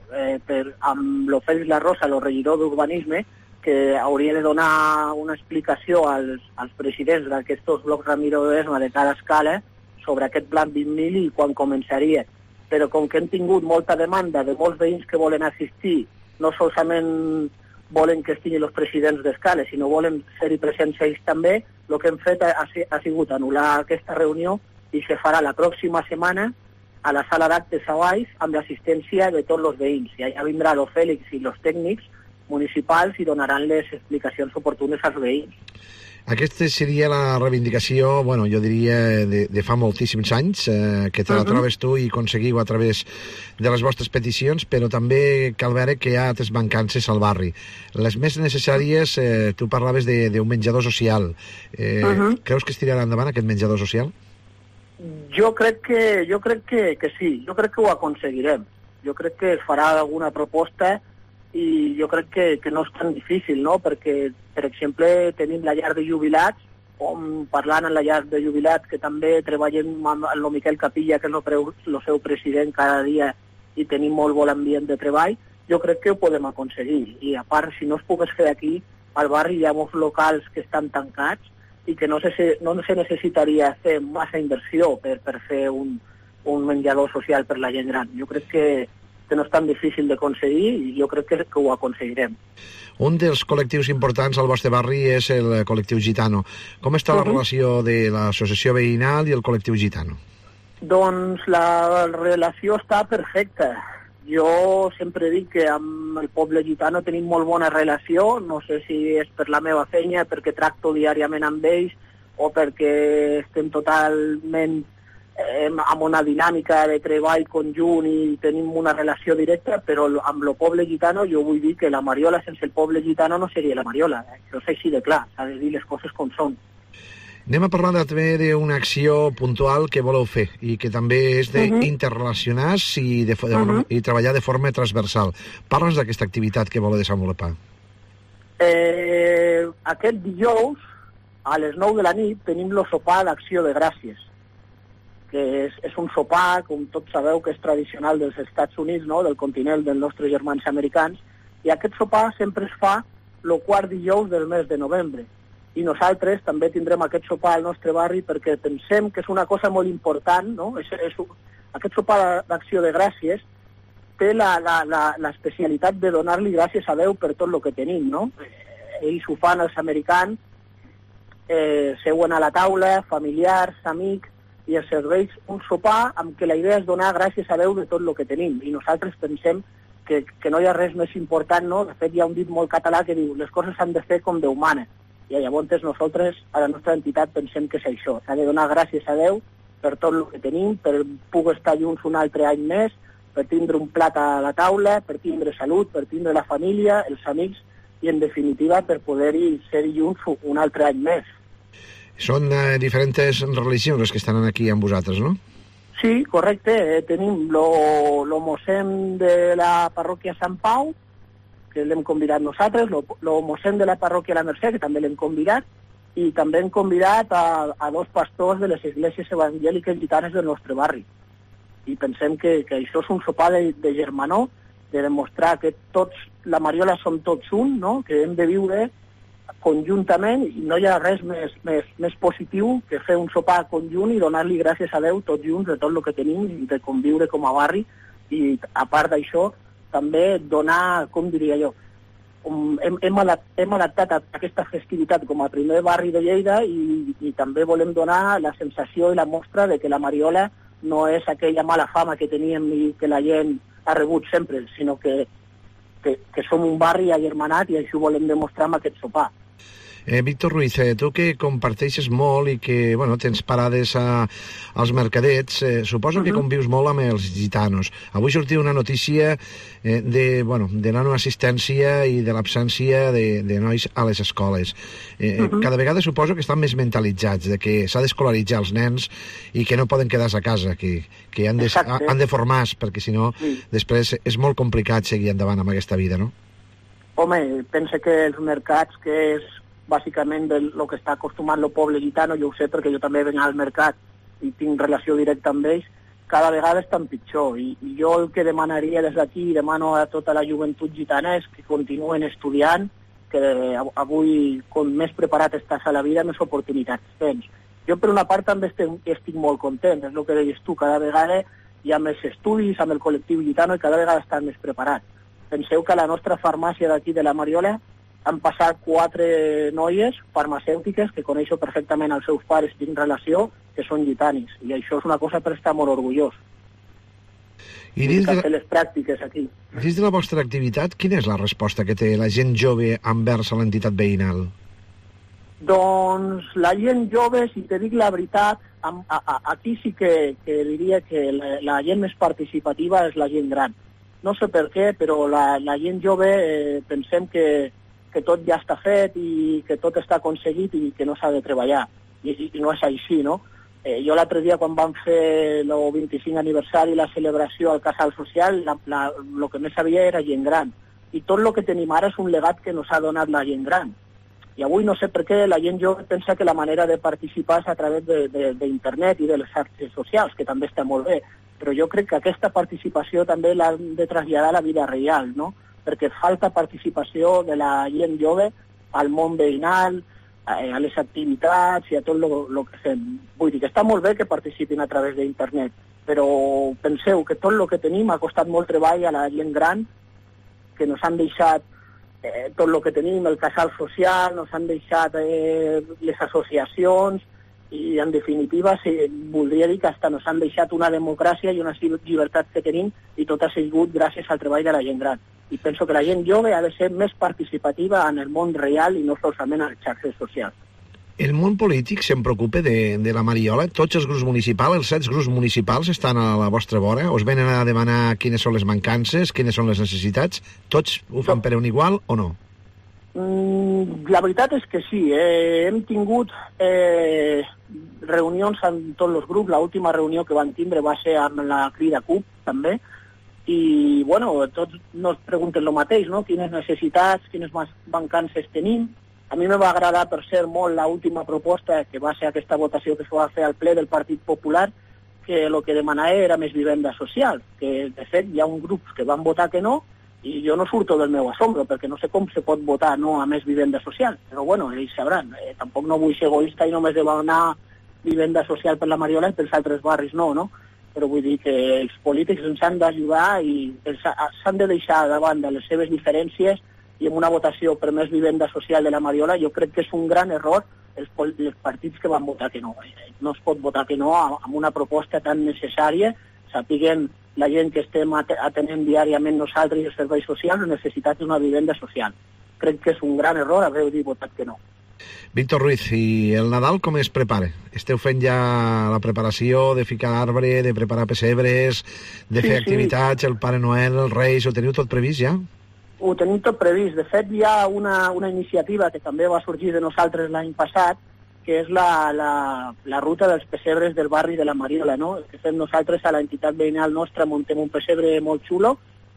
amb l'Ofèlix La Rosa, el regidor d'Urbanisme, que hauria de donar una explicació als presidents d'aquests blocs Ramiro Ledesma de cada escala sobre aquest pla 20.000 i quan començaria. Però com que hem tingut molta demanda de molts veïns que volen assistir, no solament volen que estiguin els presidents d'escala, sinó volen ser-hi presents ells també, el que hem fet ha sigut anul·lar aquesta reunió i se farà la pròxima setmana a la sala d'actes a Valls amb l'assistència de tots els veïns. I allà vindrà l'Ofèlix i els tècnics municipals i donaran les explicacions oportunes als veïns. Aquesta seria la reivindicació, jo diria, de fa moltíssims anys, que te la trobes tu i aconseguiu a través de les vostres peticions, però també cal veure que hi ha altres mancances al barri. Les més necessàries, tu parlaves d'un menjador social. Creus que es tirarà endavant aquest menjador social? Jo crec que sí, jo crec que ho aconseguirem. Jo crec que es farà alguna proposta i jo crec que no és tan difícil, no? Perquè, per exemple, tenim la llar de jubilats, parlant en la llar de jubilats, que també treballem amb el Miquel Capilla, que és el seu president cada dia, i tenim molt bon ambient de treball. Jo crec que ho podem aconseguir. I a part, si no es pogués fer aquí, al barri hi ha molts locals que estan tancats i que no se necessitaria fer massa inversió per fer un menjador social per la gent gran. Jo crec que no és tan difícil d'aconseguir i jo crec que ho aconseguirem. Un dels col·lectius importants al vostre barri és el col·lectiu gitano. Com està la relació de l'associació veïnal i el col·lectiu gitano? Doncs la relació està perfecta. Jo sempre dic que amb el poble gitano tenim molt bona relació, no sé si és per la meva feina, perquè tracto diàriament amb ells o perquè estem totalment amb una dinàmica de treball conjunt i tenim una relació directa, però amb el poble gitano jo vull dir que la Mariola sense el poble gitano no seria la Mariola. Això és així de clar, s'ha de dir les coses com són. Anem a parlar també d'una acció puntual que voleu fer i que també és d'interrelacionar-se i treballar de forma transversal. Parla'ns d'aquesta activitat que voleu desenvolupar. Aquest dijous, a les 9 de la nit, tenim el sopar d'Acció de Gràcies, que és un sopar, com tots sabeu, que és tradicional dels Estats Units, no? Del continent dels nostres germans americans, i aquest sopar sempre es fa el quart dijous del mes de novembre. I nosaltres també tindrem aquest sopar al nostre barri perquè pensem que és una cosa molt important, no? Aquest sopar d'Acció de Gràcies té l'especialitat de donar-li gràcies a Déu per tot el que tenim, no? Ells ho fan, els americans, seuen a la taula, familiars, amics, i es serveix un sopar amb què la idea és donar gràcies a Déu de tot el que tenim. I nosaltres pensem que no hi ha res més important, no? De fet, hi ha un dit molt català que diu les coses s'han de fer com Déu mana. I llavors nosaltres, a la nostra entitat, pensem que és això. S'ha de donar gràcies a Déu per tot el que tenim, per poder estar junts un altre any més, per tindre un plat a la taula, per tindre salut, per tindre la família, els amics, i en definitiva per poder-hi ser junts un altre any més. Són diferents religions les que estan aquí amb vosaltres, no? Sí, correcte. Tenim lo mossèn de la parròquia Sant Pau, que l'hem convidat nosaltres, lo mossèn de la parròquia La Mercè, que també l'hem convidat, i també hem convidat a dos pastors de les esglésies evangèliques gitanes del nostre barri. I pensem que això és un sopar de germanor, de demostrar que tots, la Mariola som tots un, no? Que hem de viure conjuntament i no hi ha res més positiu que fer un sopar conjunt i donar-li gràcies a Déu tots junts de tot el que tenim i de conviure com a barri. I a part d'això també donar, com diria jo, hem adaptat aquesta festivitat com a primer barri de Lleida i també volem donar la sensació i la mostra de que la Mariola no és aquella mala fama que teníem i que la gent ha rebut sempre, sinó que som un barri agermanat i això ho volem demostrar amb aquest sopar. Víctor Ruiz, tu que comparteixes molt i que tens parades als mercadets, suposo que convius molt amb els gitanos. Avui sortia una notícia de la no assistència i de l'absència de nois a les escoles. Cada vegada suposo que estan més mentalitzats, de que s'ha d'escolaritzar els nens i que no poden quedar-se a casa, que han de formar-se, perquè si no després és molt complicat seguir endavant amb aquesta vida, no? Home, pensa que els mercats, que és bàsicament el que està acostumat el poble gitano, jo ho sé perquè jo també venc al mercat i tinc relació directa amb ells, cada vegada estan pitjor. I jo el que demanaria des d'aquí, demano a tota la joventut gitana, és que continuen estudiant, que avui, com més preparat estàs a la vida, més oportunitats tens. Jo, per una part, també estic molt content, és el que deies tu, cada vegada hi ha més estudis amb el col·lectiu gitano i cada vegada estan més preparats. Penseu que a la nostra farmàcia d'aquí de la Mariola han passat 4 noies farmacèutiques que coneixo perfectament els seus pares, tinc relació, que són gitanis. I això és una cosa per estar molt orgullós. I dins de les pràctiques aquí. Dins de la vostra activitat, quina és la resposta que té la gent jove envers a l'entitat veïnal? Doncs la gent jove, si te dic la veritat, aquí sí que diria que la gent més participativa és la gent gran. No sé per què, però la gent jove pensem que tot ja està fet i que tot està aconseguit i que no s'ha de treballar. I no és així, no? Jo l'altre dia, quan vam fer el 25 aniversari, la celebració al Casal Social, el que més sabia era gent gran. I tot el que tenim ara és un legat que nos ha donat la gent gran. I avui no sé per què la gent jove pensa que la manera de participar és a través d'internet i de les xarxes socials, que també està molt bé. Però jo crec que aquesta participació també l'han de traslladar a la vida real, no? Perquè falta participació de la gent jove al món veïnal, a les activitats i a tot el que fem. Vull dir que està molt bé que participin a través d'internet, però penseu que tot el que tenim ha costat molt treball a la gent gran, que nos han deixat tot el que tenim, el casal social, nos han deixat les associacions, i en definitiva voldria dir que hasta nos han deixat una democràcia i unes llibertats que tenim i tot ha sigut gràcies al treball de la gent gran. I penso que la gent jove ha de ser més participativa en el món real i no solament a les xarxes socials. El món polític se'n preocupa de la Mariola? Tots els grups municipals, els 7 grups municipals estan a la vostra vora? Us venen a demanar quines són les mancances, quines són les necessitats? Tots ho fan per un igual o no? La veritat és que sí. Hem tingut reunions amb tots els grups. L'última reunió que van tindre va ser amb la Crida CUP, també. I, tots nos pregunten el mateix, no? Quines necessitats, quines mancances tenim. A mi me va agradar, per cert, molt l'última proposta, que va ser aquesta votació que es va fer al ple del Partit Popular, que el que demanava era més vivenda social, que de fet hi ha un grup que van votar que no, i jo no surto del meu assombro, perquè no sé com se pot votar no a més vivenda social, però bueno, ells sabran. Tampoc no vull ser egoista i només demanar vivenda social per la Mariola i pels altres barris no? Però vull dir que els polítics ens han d'ajudar i s'han de deixar davant de les seves diferències, i en una votació per més vivenda social de la Mariola jo crec que és un gran error els partits que van votar que no. No es pot votar que no amb una proposta tan necessària, sapiguen la gent que estem atenent diàriament nosaltres i els serveis socials la necessitat d'una vivenda social. Crec que és un gran error haver votat que no. Víctor Ruiz, i el Nadal com es prepara? Esteu fent ja la preparació de ficar arbre, de preparar pessebres, de fer activitats, el Pare Noel, els Reis, ho teniu tot previst ja? Ho tenim tot previst. De fet, hi ha una iniciativa que també va sorgir de nosaltres l'any passat, que és la ruta dels pessebres del barri de la Mariola, no? Que fem nosaltres a l'entitat veïnal nostra, muntem un pessebre molt xulo,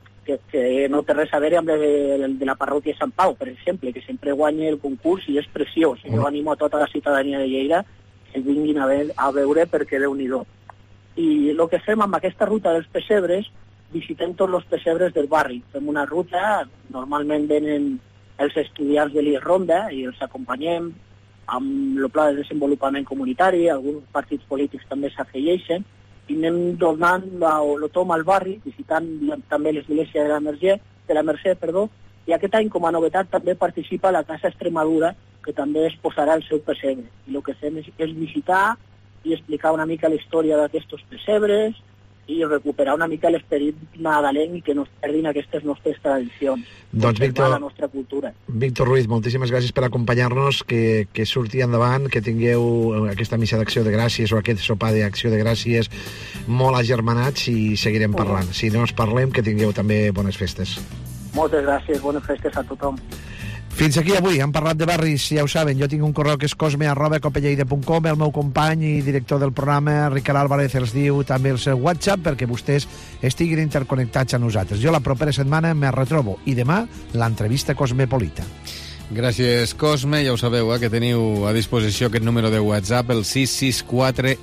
que no té res a veure amb el de la parròquia Sant Pau, per exemple, que sempre guanya el concurs i és preciós. Jo animo a tota la ciutadania de Lleida que vinguin a veure perquè Déu-n'hi-do. I el que fem amb aquesta ruta dels pessebres, visitem tots els pessebres del barri. Fem una ruta, normalment venen els estudiants de l'IES-Ronda i els acompanyem amb el pla de desenvolupament comunitari, alguns partits polítics també s'afegeixen, i anem donant el tom al barri, visitant també l'església de la Mercè, i aquest any, com a novetat, també participa la Casa Extremadura, que també es posarà el seu pessebre. I el que fem és visitar i explicar una mica la història d'aquests pessebres, i recuperar una mica l'esperit nadalenc i que no es perdin aquestes nostres tradicions. Doncs, Víctor, la nostra cultura. Víctor Ruiz, moltíssimes gràcies per acompanyar-nos, que surti endavant, que tingueu aquesta missa d'acció de gràcies o aquest sopar d'acció de gràcies molt agermanats i seguirem parlant. Si no ens parlem, que tingueu també bones festes. Moltes gràcies, bones festes a tothom. Fins aquí avui, hem parlat de barris, ja ho saben, jo tinc un correu que és cosme@copelleida.com, el meu company i director del programa, Ricard Álvarez, els diu també el seu WhatsApp perquè vostès estiguin interconnectats a nosaltres. Jo la propera setmana me retrobo i demà l'entrevista cosmopolita. Gràcies, Cosme. Ja ho sabeu, que teniu a disposició aquest número de WhatsApp, el 664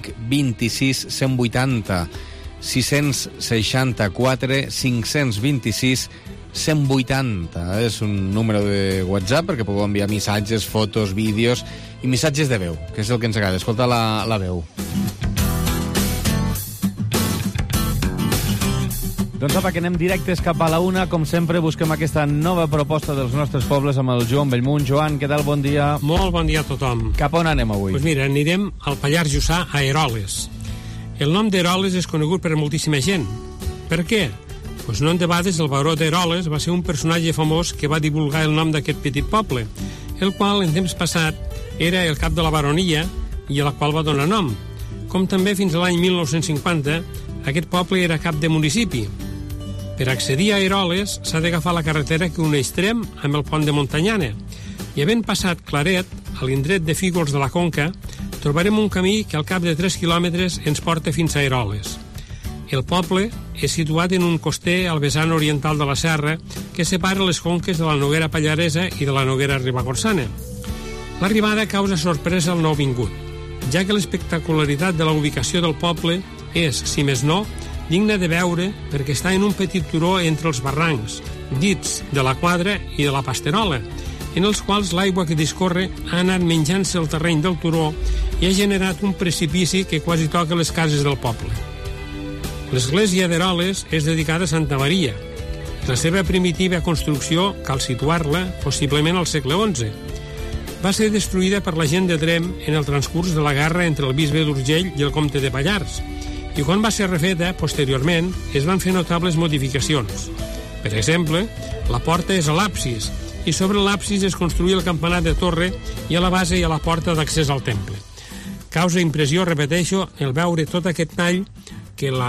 526 180, 664 526 180. És un número de WhatsApp perquè podeu enviar missatges, fotos, vídeos i missatges de veu, que és el que ens agrada, escoltar la veu. Doncs apa, que anem directes cap a la una. Com sempre, busquem aquesta nova proposta dels nostres pobles amb el Joan Bellmunt. Joan, què tal? Bon dia. Molt bon dia a tothom. Cap on anem avui? Doncs mira, anirem al Pallars Jussà, a Eroles. El nom d'Eroles és conegut per moltíssima gent. Per què? Doncs no en debades, el baró d'Eroles va ser un personatge famós que va divulgar el nom d'aquest petit poble, el qual en temps passat era el cap de la baronia i a la qual va donar nom. Com també fins a l'any 1950 aquest poble era cap de municipi. Per accedir a Eroles s'ha d'agafar la carretera que uneix Trem amb el pont de Montanyana, i havent passat Claret, a l'indret de Fígols de la Conca, trobarem un camí que al cap de 3 quilòmetres ens porta fins a Eroles. El poble és situat en un coster al vessant oriental de la serra que separa les conques de la Noguera Pallaresa i de la Noguera Ribagorçana. L'arribada causa sorpresa al nouvingut, ja que l'espectacularitat de la ubicació del poble és, si més no, digna de veure perquè està en un petit turó entre els barrancs, dits de la Quadra i de la Pasterola, en els quals l'aigua que discorre ha anat menjant-se el terreny del turó i ha generat un precipici que quasi toca les cases del poble. L'església d'Eroles és dedicada a Santa Maria. La seva primitiva construcció, cal situar-la, possiblement al segle XI. Va ser destruïda per la gent de Trem en el transcurs de la guerra entre el bisbe d'Urgell i el comte de Pallars, i quan va ser refeta, posteriorment, es van fer notables modificacions. Per exemple, la porta és a l'absis, i sobre l'absis es construïa el campanar de torre i a la base hi ha la porta d'accés al temple. Causa impressió, repeteixo, el veure tot aquest tall que el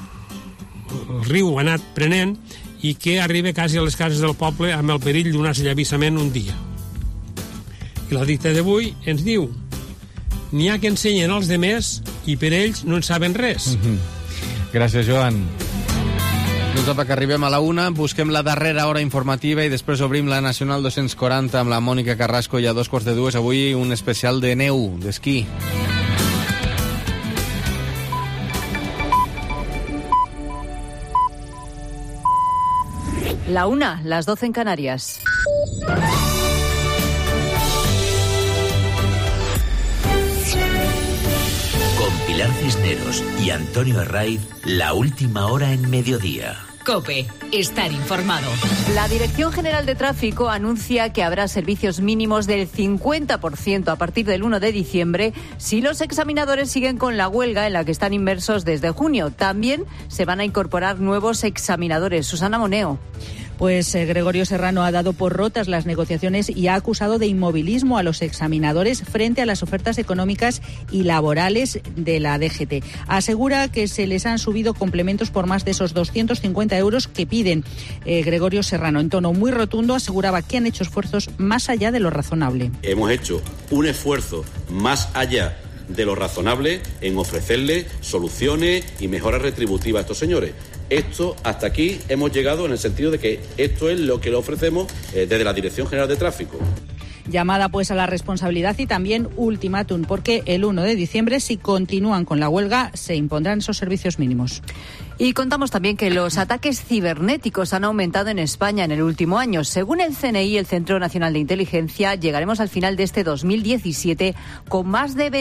riu ha anat prenent i que arriba quasi a les cases del poble amb el perill d'un esllavissament un dia. I la dita d'avui ens diu: n'hi ha que ensenyen als demés i per ells no en saben res. Gràcies, Joan. Doncs apa, que arribem a la una, busquem la darrera hora informativa i després obrim la Nacional 240 amb la Mònica Carrasco i a 2:45. Avui un especial de neu, d'esquí. La 1, las 12 en Canarias. Con Pilar Cisneros y Antonio Herraiz, la última hora en mediodía. COPE, estar informado. La Dirección General de Tráfico anuncia que habrá servicios mínimos del 50% a partir del 1 de diciembre si los examinadores siguen con la huelga en la que están inmersos desde junio. También se van a incorporar nuevos examinadores. Susana Moneo. Pues Gregorio Serrano ha dado por rotas las negociaciones y ha acusado de inmovilismo a los examinadores frente a las ofertas económicas y laborales de la DGT. Asegura que se les han subido complementos por más de esos 250 euros que piden. Gregorio Serrano, en tono muy rotundo, aseguraba que han hecho esfuerzos más allá de lo razonable. Hemos hecho un esfuerzo más allá de lo razonable en ofrecerle soluciones y mejoras retributivas a estos señores. Esto, hasta aquí hemos llegado en el sentido de que esto es lo que le ofrecemos desde la Dirección General de Tráfico. Llamada pues a la responsabilidad y también ultimátum, porque el 1 de diciembre, si continúan con la huelga, se impondrán esos servicios mínimos. Y contamos también que los ataques cibernéticos han aumentado en España en el último año. Según el CNI, el Centro Nacional de Inteligencia, llegaremos al final de este 2017 con más de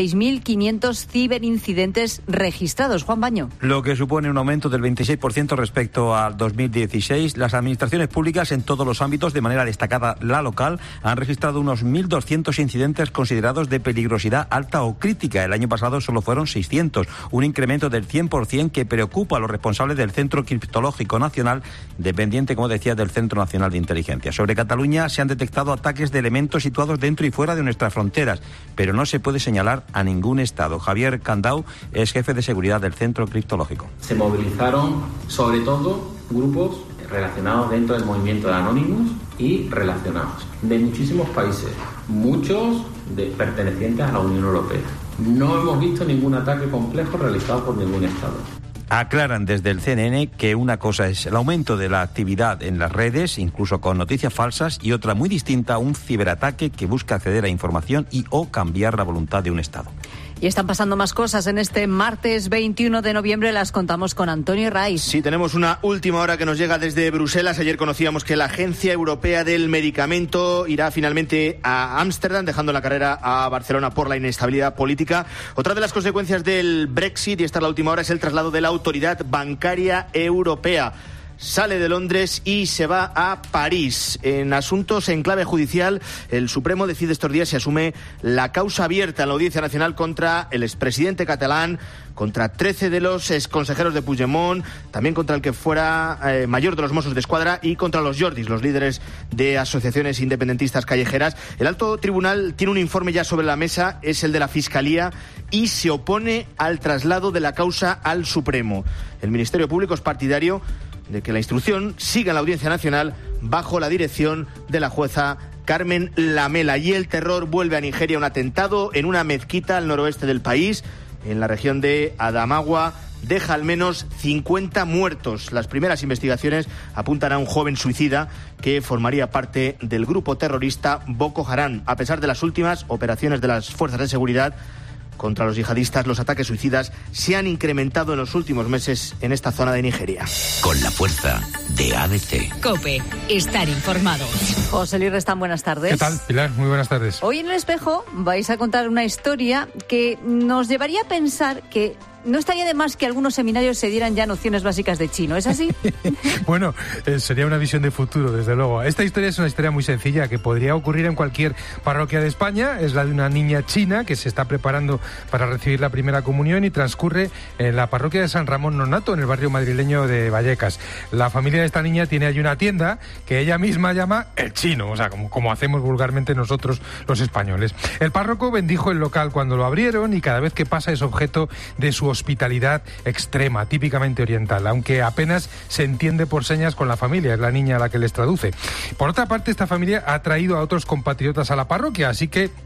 26.500 ciberincidentes registrados. Juan Baño. Lo que supone un aumento del 26% respecto al 2016. Las administraciones públicas en todos los ámbitos, de manera destacada la local, han registrado unos 1.200 incidentes considerados de peligrosidad alta o crítica. El año pasado solo fueron 600, un incremento del 100% que preocupa a los responsables del Centro Criptológico Nacional, dependiente, como decía, del Centro Nacional de Inteligencia. Sobre Cataluña se han detectado ataques de elementos situados dentro y fuera de nuestras fronteras, pero no se puede señalar a ningún Estado. Javier Candau es jefe de seguridad del Centro Criptológico. Se movilizaron sobre todo grupos relacionados dentro del movimiento de Anonymous y relacionados de muchísimos países, muchos pertenecientes a la Unión Europea. No hemos visto ningún ataque complejo realizado por ningún Estado. Aclaran desde el CNN que una cosa es el aumento de la actividad en las redes, incluso con noticias falsas, y otra muy distinta, un ciberataque que busca acceder a información y o cambiar la voluntad de un Estado. Y están pasando más cosas en este martes 21 de noviembre, las contamos con Antonio Herraiz. Sí, tenemos una última hora que nos llega desde Bruselas. Ayer conocíamos que la Agencia Europea del Medicamento irá finalmente a Ámsterdam, dejando la carrera a Barcelona por la inestabilidad política. Otra de las consecuencias del Brexit, y esta es la última hora, es el traslado de la Autoridad Bancaria Europea. Sale de Londres y se va a París. En asuntos en clave judicial, el Supremo decide estos días si asume la causa abierta en la Audiencia Nacional contra el expresidente catalán, contra 13 de los exconsejeros de Puigdemont, también contra el que fuera mayor de los Mossos de Escuadra y contra los Jordis, los líderes de asociaciones independentistas callejeras. El alto tribunal tiene un informe ya sobre la mesa, es el de la Fiscalía, y se opone al traslado de la causa al Supremo. El Ministerio Público es partidario de que la instrucción siga en la Audiencia Nacional bajo la dirección de la jueza Carmen Lamela. Y el terror vuelve a Nigeria, un atentado en una mezquita al noroeste del país, en la región de Adamawa, deja al menos 50 muertos. Las primeras investigaciones apuntan a un joven suicida que formaría parte del grupo terrorista Boko Haram. A pesar de las últimas operaciones de las fuerzas de seguridad contra los yihadistas, los ataques suicidas se han incrementado en los últimos meses en esta zona de Nigeria. Con la fuerza de ABC. COPE, estar informado. José Luis Restán, buenas tardes. ¿Qué tal, Pilar? Muy buenas tardes. Hoy en El Espejo vais a contar una historia que nos llevaría a pensar que no estaría de más que algunos seminarios se dieran ya nociones básicas de chino, ¿es así? Bueno, sería una visión de futuro, desde luego. Esta historia es una historia muy sencilla que podría ocurrir en cualquier parroquia de España. Es la de una niña china que se está preparando para recibir la primera comunión y transcurre en la parroquia de San Ramón Nonato, en el barrio madrileño de Vallecas. La familia de esta niña tiene allí una tienda que ella misma llama El Chino, o sea, como hacemos vulgarmente nosotros los españoles. El párroco bendijo el local cuando lo abrieron y cada vez que pasa es objeto de su hospitalidad extrema, típicamente oriental, aunque apenas se entiende por señas con la familia, es la niña a la que les traduce. Por otra parte, esta familia ha traído a otros compatriotas a la parroquia, así que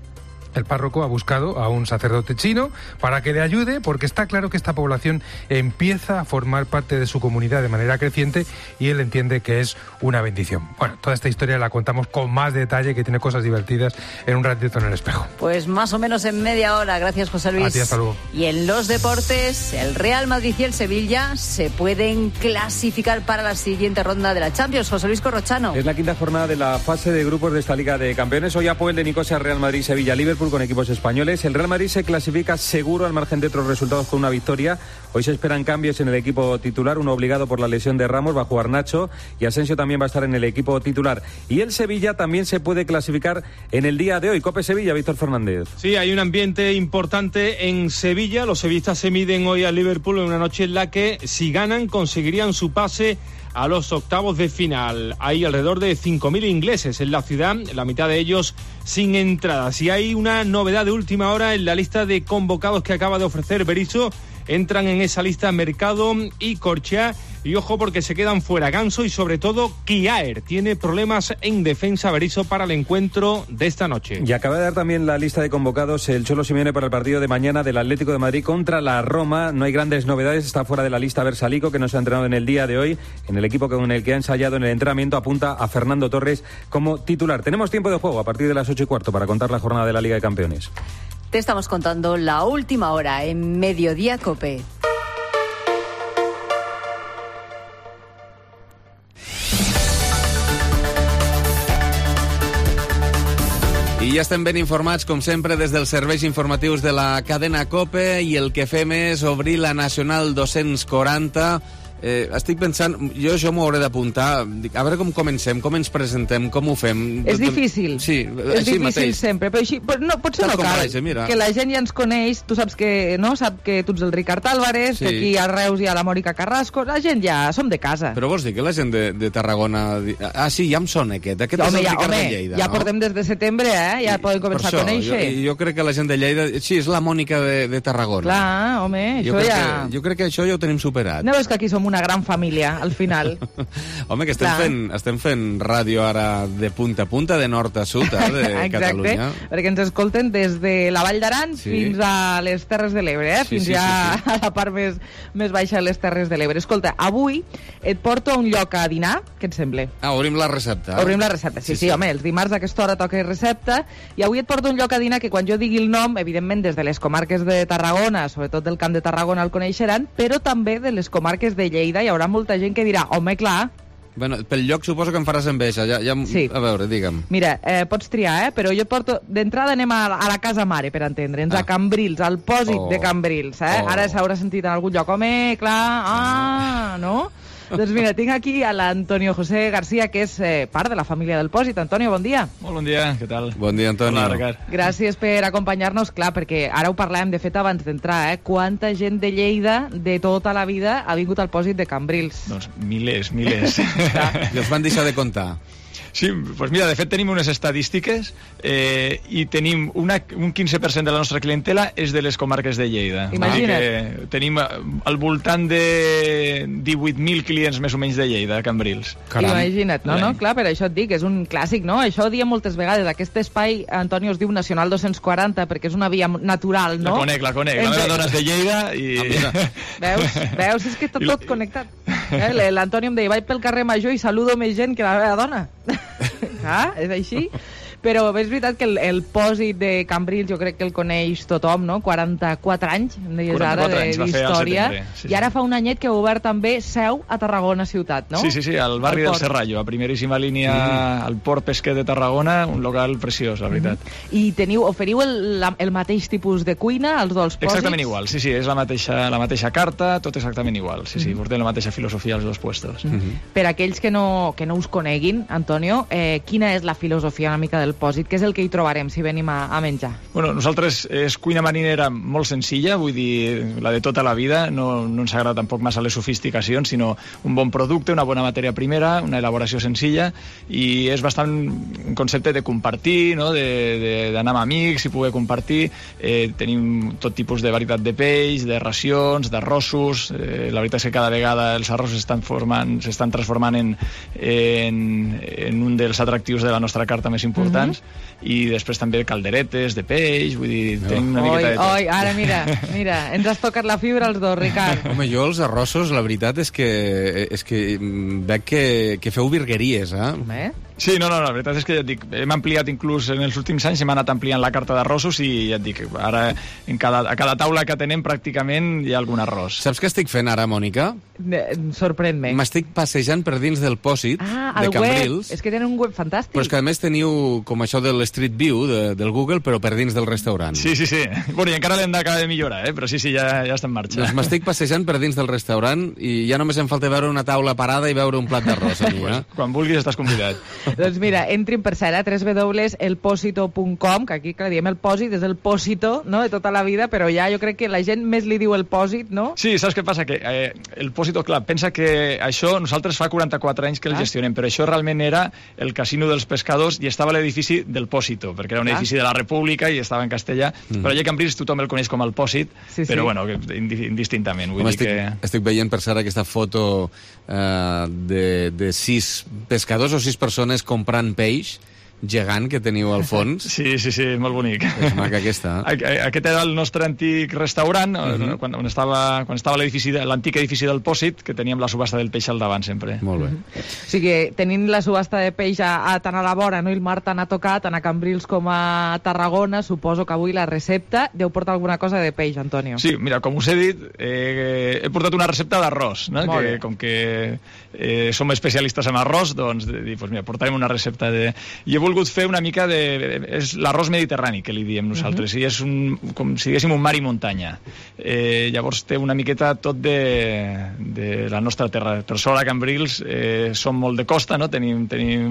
el párroco ha buscado a un sacerdote chino para que le ayude, porque está claro que esta población empieza a formar parte de su comunidad de manera creciente y él entiende que es una bendición. Bueno, toda esta historia la contamos con más detalle, que tiene cosas divertidas, en un ratito en El Espejo. Pues más o menos en media hora. Gracias, José Luis. A ti, hasta luego. Y en los deportes, el Real Madrid y el Sevilla se pueden clasificar para la siguiente ronda de la Champions. José Luis Corrochano. Es la quinta jornada de la fase de grupos de esta Liga de Campeones. Hoy Apoel de Nicosia, Real Madrid, Sevilla, Liverpool con equipos españoles. El Real Madrid se clasifica seguro al margen de otros resultados con una victoria. Hoy se esperan cambios en el equipo titular, uno obligado por la lesión de Ramos, va a jugar Nacho y Asensio también va a estar en el equipo titular. Y el Sevilla también se puede clasificar en el día de hoy. Cope Sevilla, Víctor Fernández. Sí, hay un ambiente importante en Sevilla. Los sevillistas se miden hoy al Liverpool en una noche en la que, si ganan, conseguirían su pase a los octavos de final. Hay alrededor de 5.000 ingleses en la ciudad, la mitad de ellos sin entradas. Y hay una novedad de última hora en la lista de convocados que acaba de ofrecer Berizzo. Entran en esa lista Mercado y Corchea. Y ojo, porque se quedan fuera Ganso y sobre todo Kiaer. Tiene problemas en defensa Berizzo para el encuentro de esta noche. Y acaba de dar también la lista de convocados el Cholo Simeone para el partido de mañana del Atlético de Madrid contra la Roma. No hay grandes novedades, está fuera de la lista Versalico, que no se ha entrenado en el día de hoy. En el equipo con el que ha ensayado en el entrenamiento apunta a Fernando Torres como titular. Tenemos tiempo de juego a partir de las 8:15 para contar la jornada de la Liga de Campeones. Te estamos contando la última hora en Mediodía Cope. I ja estem ben informats, com sempre, des dels serveis informatius de la cadena COPE, i el que fem és obrir la Nacional 240. Estic pensant, jo això m'ho hauré d'apuntar, a veure com comencem, com ens presentem, com ho fem. És difícil, sí, és difícil mateix. Sempre, però així, no, potser no cal, que la gent ja ens coneix, tu saps que, no? Sap que tu ets el Ricard Álvarez, sí. Que aquí a Reus hi ha la Mònica Carrasco, la gent ja som de casa. Però vols dir que la gent de Tarragona... Ah, sí, ja em sona aquest és el Ricard de Lleida, ja portem des de setembre, ja podem començar a conèixer. Jo crec que la gent de Lleida, sí, és la Mònica de Tarragona. Clar, home, això ja... Jo crec que això ja ho tenim superat. No veus que aquí som una gran família, al final. Home, que estem fent ràdio ara de punta a punta, de nord a sud, de Catalunya. Exacte, perquè ens escolten des de la Vall d'Aran fins a les Terres de l'Ebre, fins a la part més baixa de les Terres de l'Ebre. Escolta, avui et porto a un lloc a dinar, què et sembla? Ah, obrim la recepta. Obrim la recepta, sí, home, els dimarts a aquesta hora toca recepta, i avui et porto a un lloc a dinar que quan jo digui el nom, evidentment des de les comarques de Tarragona, sobretot del Camp de Tarragona el coneixeran, però també de les comarques de Lleida hi haurà molta gent que dirà, home, clar... Bueno, pel lloc suposo que em faràs enveja, sí. A veure, digue'm. Mira, pots triar, però jo porto... D'entrada anem a la casa mare, per entendre'ns, a Cambrils, al pòsit de Cambrils, Ara s'haurà sentit en algun lloc, home, clar, no? Doncs mira, tinc aquí a l'Antonio José García, que és part de la família del Pòsit. Antonio, bon dia. Molt bon dia, què tal? Bon dia, Antonio. Hola, Ricard. Gràcies per acompanyar-nos, clar, perquè ara ho parlàvem, de fet, abans d'entrar, Quanta gent de Lleida, de tota la vida, ha vingut al Pòsit de Cambrils? Doncs milers. I els van deixar de comptar. Sí, doncs mira, de fet tenim unes estadístiques i tenim un 15% de la nostra clientela és de les comarques de Lleida. Imagina't. Tenim al voltant de 18.000 clients més o menys de Lleida, a Cambrils. Imagina't, no? Clar, per això et dic, és un clàssic, no? Això ho diem moltes vegades, aquest espai, Antonio, es diu Nacional 240 perquè és una via natural, no? La conec, la meva dona és de Lleida i... Veus, és que està tot connectat. L'Antonio em deia, vaig pel carrer Major i saludo més gent que la meva dona. És així? Però és veritat que el Pòsit de Cambrils jo crec que el coneix tothom, no? 44 anys, em deies ara, d'història. I ara fa un anyet que ha obert també seu a Tarragona ciutat, no? Sí, al barri del Serrallo, a primeríssima línia al Port Pesquer de Tarragona, un local preciós, la veritat. I oferiu el mateix tipus de cuina, els dos pòsits? Exactament igual, sí, és la mateixa carta, tot exactament igual. Sí, portem la mateixa filosofia als dos puestos. Per aquells que no us coneguin, Antonio, quina és la filosofia una mica del Pòsit? Què és el que hi trobarem si venim a menjar? Bueno, nosaltres és cuina marinera molt senzilla, vull dir, la de tota la vida, no ens agrada tampoc massa les sofisticacions, sinó un bon producte, una bona matèria primera, una elaboració senzilla, i és bastant un concepte de compartir, no? D'anar amb amics i poder compartir. Tenim tot tipus de varietat de peix, de racions, d'arrossos. La veritat és que cada vegada els arrossos s'estan transformant en un dels atractius de la nostra carta més important. restaurants, i després també calderetes de peix, vull dir, tenim una miqueta de tot. Ara mira, ens has tocat la fibra els dos, Ricard. Home, jo els arrossos, la veritat és que veig que feu virgueries, Sí, no, la veritat és que ja et dic, hem ampliat inclús en els últims anys, hem anat ampliant la carta d'arrossos i ja et dic, ara a cada taula que tenem pràcticament hi ha algun arròs. Saps què estic fent ara, Mònica? Sorprèn-me. M'estic passejant per dins del pòsit de Cambrils. És que tenen un web fantàstic. Però és que a més teniu com això de l'Street View del Google, però per dins del restaurant. Sí. Bueno, i encara l'hem d'acabar de millorar, però sí, ja està en marxa. Doncs m'estic passejant per dins del restaurant i ja només em falta veure una taula parada i veure un plat d'arròs a mi, Quan vulguis estàs convidat. Doncs mira, entrin per cert a www.elposito.com, que aquí, clar, diem el pòsit, és el pòsito, no?, de tota la vida, però ja jo crec que la gent més li diu el pòsit, no? Sí, saps què passa? Que el Pòsito, clar, pensa que això, nosaltres fa 44 anys que el gestionem, però això realment era el casino dels pescadors i estava a l'edifici del Pòsito, perquè era un edifici de la República i estava en castellà, però allà a Cambrils tothom el coneix com el Pòsit, però bueno, indistintament. Estic veient per cert aquesta foto de 6 pescadors o 6 persones comprant peix gegant que teniu al fons. Sí, molt bonic. És maca aquesta. Aquest era el nostre antic restaurant, quan estava l'antic edifici del Pòsit, que teníem la subhasta del peix al davant sempre. Molt bé. O sigui, tenint la subhasta de peix tant a la vora, no? El mar tant ha tocat, tant a Cambrils com a Tarragona, suposo que avui la recepta deu portar alguna cosa de peix, Antonio. Sí, mira, com us he dit, he portat una recepta d'arròs, no? Que com que som especialistes en arròs, doncs, mira, portarem una recepta de... I he volgut fer una mica de... És l'arròs mediterrani, que li diem nosaltres, i és com si diguéssim un mar i muntanya. Llavors té una miqueta tot de la nostra terra. Per sort a Cambrils som molt de costa, no? Tenim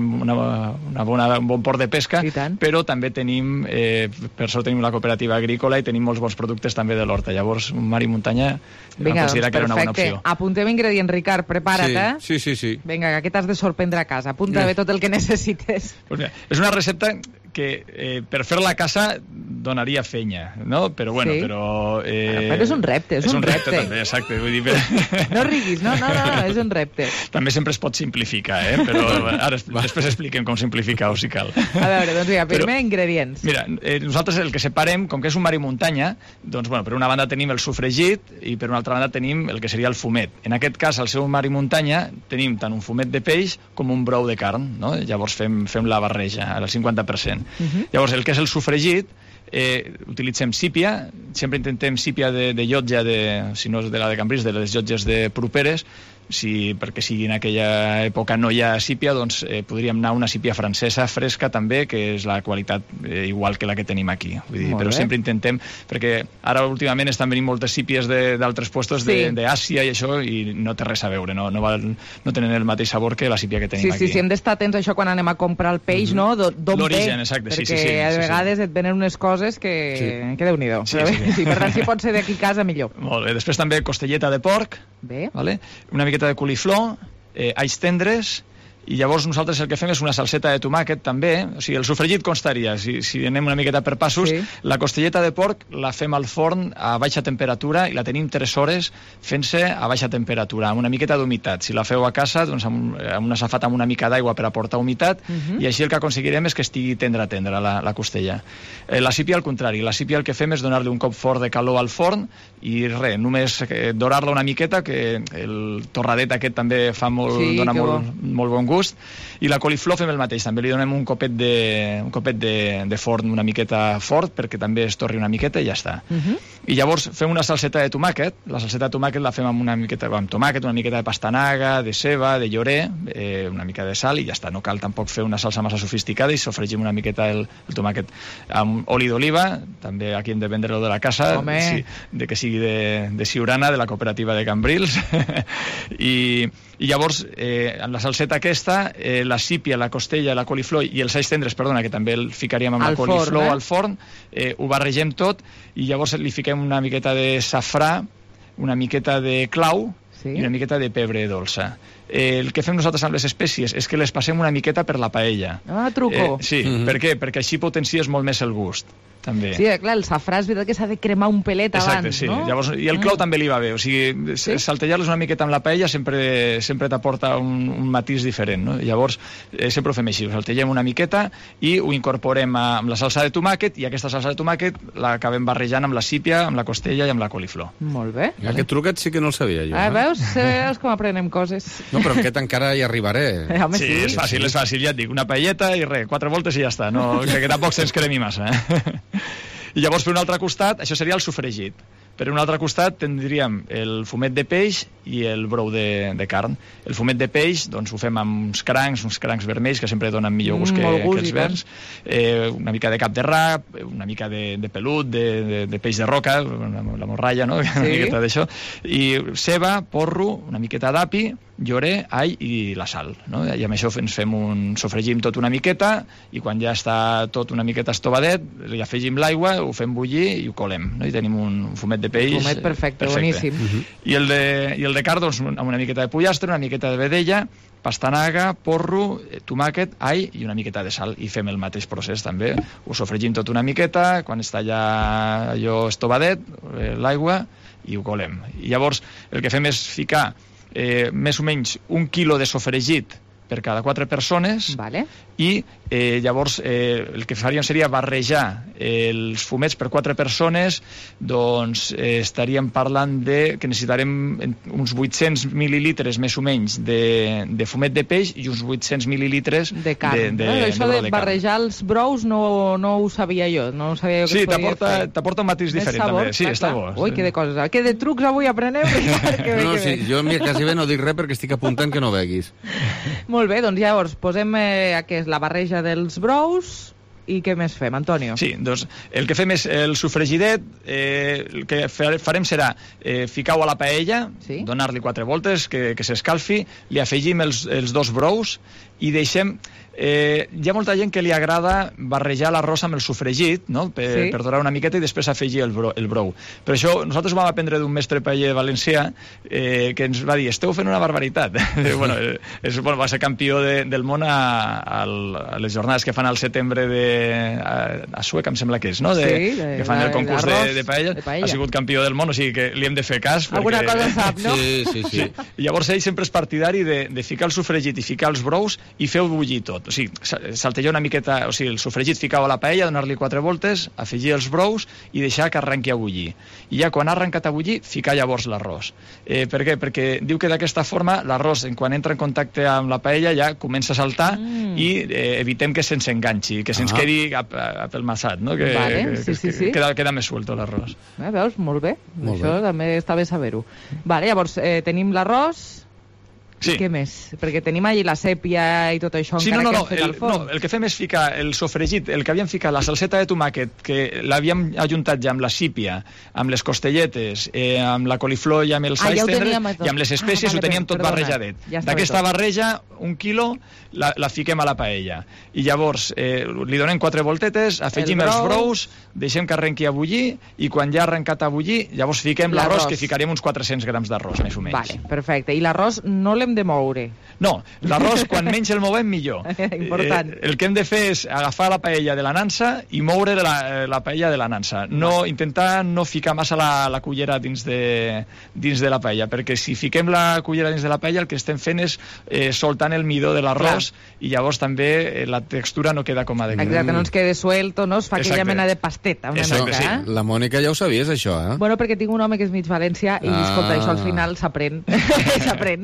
un bon port de pesca, però també tenim, per sort tenim la cooperativa agrícola i tenim molts bons productes també de l'horta. Llavors, un mar i muntanya considera que era una bona opció. Apuntem ingredients, Ricard, prepara't, Sí. Vinga, que aquest has de sorprendre a casa. Apunta bé tot el que necessites. Pues mira, és una recepta que per fer-la a casa donaria fenya, no? Però bueno, però és un repte, és un repte també, exacte. Vull dir, no riguis, no, és un repte. També sempre es pot simplificar, però ara després expliquem com simplificar-ho, si cal. A veure, doncs mira, primer ingredients. Mira, nosaltres el que separem, com que és un mar i muntanya, doncs bueno, per una banda tenim el sofregit i per una altra banda tenim el que seria el fumet. En aquest cas, al ser un mar i muntanya, tenim tant un fumet de peix com un brou de carn, no? Llavors fem la barreja, al 50%. Llavors, el que és el sofregit, utilitzem sípia, sempre intentem sípia de llotja, si no és de la de Cambrils, de les llotges properes, perquè si en aquella època no hi ha sípia, doncs podríem anar a una sípia francesa fresca també, que és la qualitat igual que la que tenim aquí. Vull dir, però sempre intentem, perquè ara últimament estan venint moltes sípies d'altres puestos d'Àsia i això, i no té res a veure, no tenen el mateix sabor que la sípia que tenim aquí. Sí, hem d'estar atents a això quan anem a comprar el peix, no? D'on ve? L'origen, exacte, sí. Perquè a vegades et venen unes coses que Déu-n'hi-do. Per tant, si pot ser d'aquí a casa, millor. Molt bé, després també costelleta de porc, una miqueta de coliflor, alls tendres, i llavors nosaltres el que fem és una salseta de tomàquet també, o sigui, el sofregit constaria, si anem una miqueta per passos, la costelleta de porc la fem al forn a baixa temperatura i la tenim 3 hores fent-se a baixa temperatura, amb una miqueta d'humitat. Si la feu a casa, doncs amb una safata amb una mica d'aigua per aportar humitat, i així el que aconseguirem és que estigui tendra la costella. La sípia al contrari, la sípia el que fem és donar-li un cop fort de calor al forn i res, només dorar-la una miqueta, que el torradet aquest també dona molt bon gust, i la coliflor fem el mateix, també li donem un copet de forn una miqueta fort perquè també es torri una miqueta i ja està. I llavors fem una salseta de tomàquet, la salseta de tomàquet la fem amb una miqueta de pastanaga, de ceba, de llorer, una mica de sal i ja està, no cal tampoc fer una salsa massa sofisticada i sofregim una miqueta el tomàquet amb oli d'oliva, també aquí hem de vendre-lo de la casa, que sigui de Siurana, de la cooperativa de Cambrils, i llavors en la salseta aquesta, la sípia, la costella, la coliflor i els alls tendres, que també el ficaríem amb la coliflor al forn, ho barregem tot i llavors li fiquem una miqueta de safrà, una miqueta de clau i una miqueta de pebre dolça. El que fem nosaltres amb les espècies és que les passem una miqueta per la paella. Truco. Sí, per què? Perquè així potencies molt més el gust. També. Sí, clar, el safrà és veritat que s'ha de cremar un pelet abans, sí. no? Llavors, i el clou també li va bé, o sigui, saltellar-les una miqueta amb la paella sempre t'aporta un matís diferent, no? Llavors, sempre ho fem així, ho saltellem una miqueta i ho incorporem amb la salsa de tomàquet, i aquesta salsa de tomàquet l'acabem barrejant amb la sípia, amb la costella i amb la coliflor. Molt bé. Aquest truquet sí que no el sabia jo. Veus com aprenem coses. No, però aquest encara hi arribaré. Sí, és fàcil, ja et dic, una paelleta i 4 voltes i ja està, no, que tampoc se'ns cremi massa, I llavors, per un altre costat, això seria el sofregit. Per un altre costat tindríem el fumet de peix i el brou de carn. El fumet de peix doncs, ho fem amb uns crancs vermells, que sempre donen millor gust que els verds. Una mica de cap de rap, una mica de pelut, de peix de roca, la morralla, no? Una miqueta d'això. I ceba, porro, una miqueta d'api, llorer, all i la sal, no? I amb això ens fem sofregim tot una miqueta, i quan ja està tot una miqueta estovadet, li afegim l'aigua, ho fem bullir i ho colem, no? I tenim un fumet de peix perfecte. Boníssim. I el de carn, doncs, amb una miqueta de pollastre, una miqueta de vedella, pastanaga, porro, tomàquet, all i una miqueta de sal, i fem el mateix procés també, ho sofregim tot una miqueta, quan està ja allò estovadet, l'aigua, i ho colem. I llavors el que fem és ficar més o menys 1 quilo de sofregit per cada 4 persones, i llavors el que faríem seria barrejar els fumets per 4 persones, doncs estaríem parlant que necessitarem uns 800 mil·lilitres més o menys de fumet de peix i uns 800 mil·lilitres de carn. Això de barrejar els brous no ho sabia jo, no sabia jo que es podia fer. Sí, t'aporta un matís diferent també. Sí, està bo. Ui, que de coses. Que de trucs avui aprenem. Jo quasi bé no dic res perquè estic apuntant que no veguis. Molt bé, doncs llavors posem la barreja dels brous i què més fem, Antonio? Sí, doncs el que fem és el sofregidet, el que farem serà ficar-ho a la paella, donar-li 4 voltes, que s'escalfi, li afegim els 2 brous i deixem... hi ha molta gent que li agrada barrejar l'arròs amb el sofregit, no? Per dorar una miqueta i després afegir el brou. Per això nosaltres vam aprendre d'un mestre paller valencià que ens va dir, esteu fent una barbaritat. Va ser campió del món a les jornades que fan al setembre a Sueca, em sembla que és, no? Que fan el concurs de paella. Ha sigut campió del món, o sigui que li hem de fer cas. Alguna cosa sap, no? Sí. Llavors ell sempre és partidari de ficar el sofregit i ficar els brous i fer-ho bullir tot. O sigui, saltellar una miqueta, o sigui, el sofregit ficar a la paella, donar-li 4 voltes, afegir els brous i deixar que arrenqui a bullir. I ja quan ha arrencat a bullir, ficar llavors l'arròs. Per què? Perquè diu que d'aquesta forma l'arròs, quan entra en contacte amb la paella, ja comença a saltar i evitem que se'ns enganxi, que se'ns quedi apelmaçat, no? Que queda més suelto l'arròs. Veus? Molt bé. Això també està bé saber-ho. Llavors, tenim l'arròs... Sí. Què més? Perquè tenim allí la sèpia i tot això encara que hem fet al forn. El que fem és ficar el sofregit, el que havíem ficat, la salseta de tomàquet, que l'havíem ajuntat ja amb la sípia, amb les costelletes, amb la coliflor i amb el salsa tendre, i amb les espècies ho teníem tot barrejadet. D'aquesta barreja, 1 quilo, la fiquem a la paella. I llavors li donem 4 voltetes, afegim els brous, deixem que arrenqui a bullir, i quan ja ha arrencat a bullir, llavors fiquem l'arròs, que ficarem uns 400 grams d'arròs, més o menys. Vale, perfecte. I l'arròs no l'hem de moure. No, l'arròs quan menys el movem millor. Important. El que hem de fer és agafar la paella de la nansa i moure la paella de la nansa. Intentar no ficar massa la cullera dins de la paella, perquè si fiquem la cullera dins de la paella el que estem fent és soltant el midó de l'arròs i llavors també la textura no queda com adequada. Exacte, no ens quede suelto, no? Es fa aquella mena de pasteta. Exacte, sí. La Mònica ja ho sabies, això, eh? Bueno, perquè tinc un home que és mig valencià i, escolta, això al final s'aprèn. S'aprèn.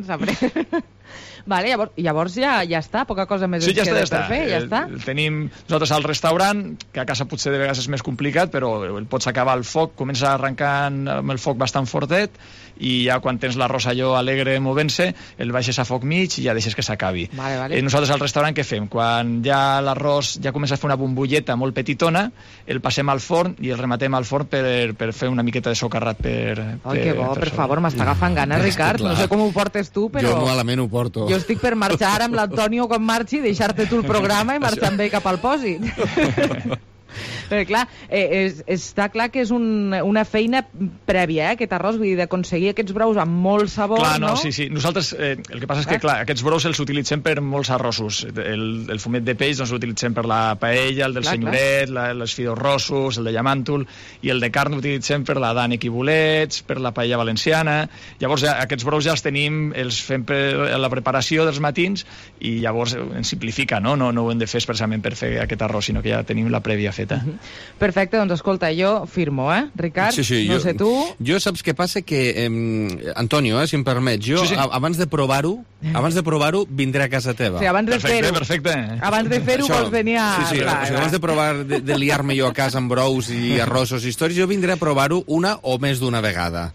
Vale, llavors ja està, poca cosa més ja per fer, ja està. Tenim nosaltres al restaurant, que a casa potser de vegades és més complicat, però el pots acabar al foc, comença arrencant amb el foc bastant fortet, i ja quan tens l'arròs allò alegre movent-se, el baixes a foc mig i ja deixes que s'acabi. Vale. Nosaltres al restaurant què fem? Quan ja l'arròs ja comença a fer una bombolleta molt petitona, el passem al forn i el rematem al forn per fer una miqueta de socarrat que bo, per favor, m'està agafant gana, Ricard. No sé com ho portes tu, però... Jo malament ho porto. Jo estic per marxar ara amb l'Antonio quan marxi, deixar-te tu el programa i marxar amb ell cap al pòsit. Però clar, està clar que és una feina prèvia, aquest arròs, vull dir, d'aconseguir aquests brous amb molt sabor, clar, no? Sí. Nosaltres, el que passa és que, clar, aquests brous els utilitzem per molts arrossos. El fumet de peix doncs l'utilitzem per la paella, el del senyoret, els fideus rossos, el de llamàntol, i el de carn l'utilitzem per la d'ànec i bolets, per la paella valenciana. Llavors, aquests brous ja els tenim, els fem per la preparació dels matins, i llavors ens simplifica, no? No ho hem de fer expressament per fer aquest arròs, sinó que ja tenim la prèvia feta. Perfecte, doncs escolta, jo firmo, Ricard? Sí, no sé tu. Jo saps què passa? Que, Antonio, si em permets, jo abans de provar-ho, vindré a casa teva. Sí, abans de fer-ho. Perfecte. Abans de fer-ho vols venir a... Sí, abans de provar, de liar-me jo a casa amb brous i arrossos i històries, jo vindré a provar-ho una o més d'una vegada.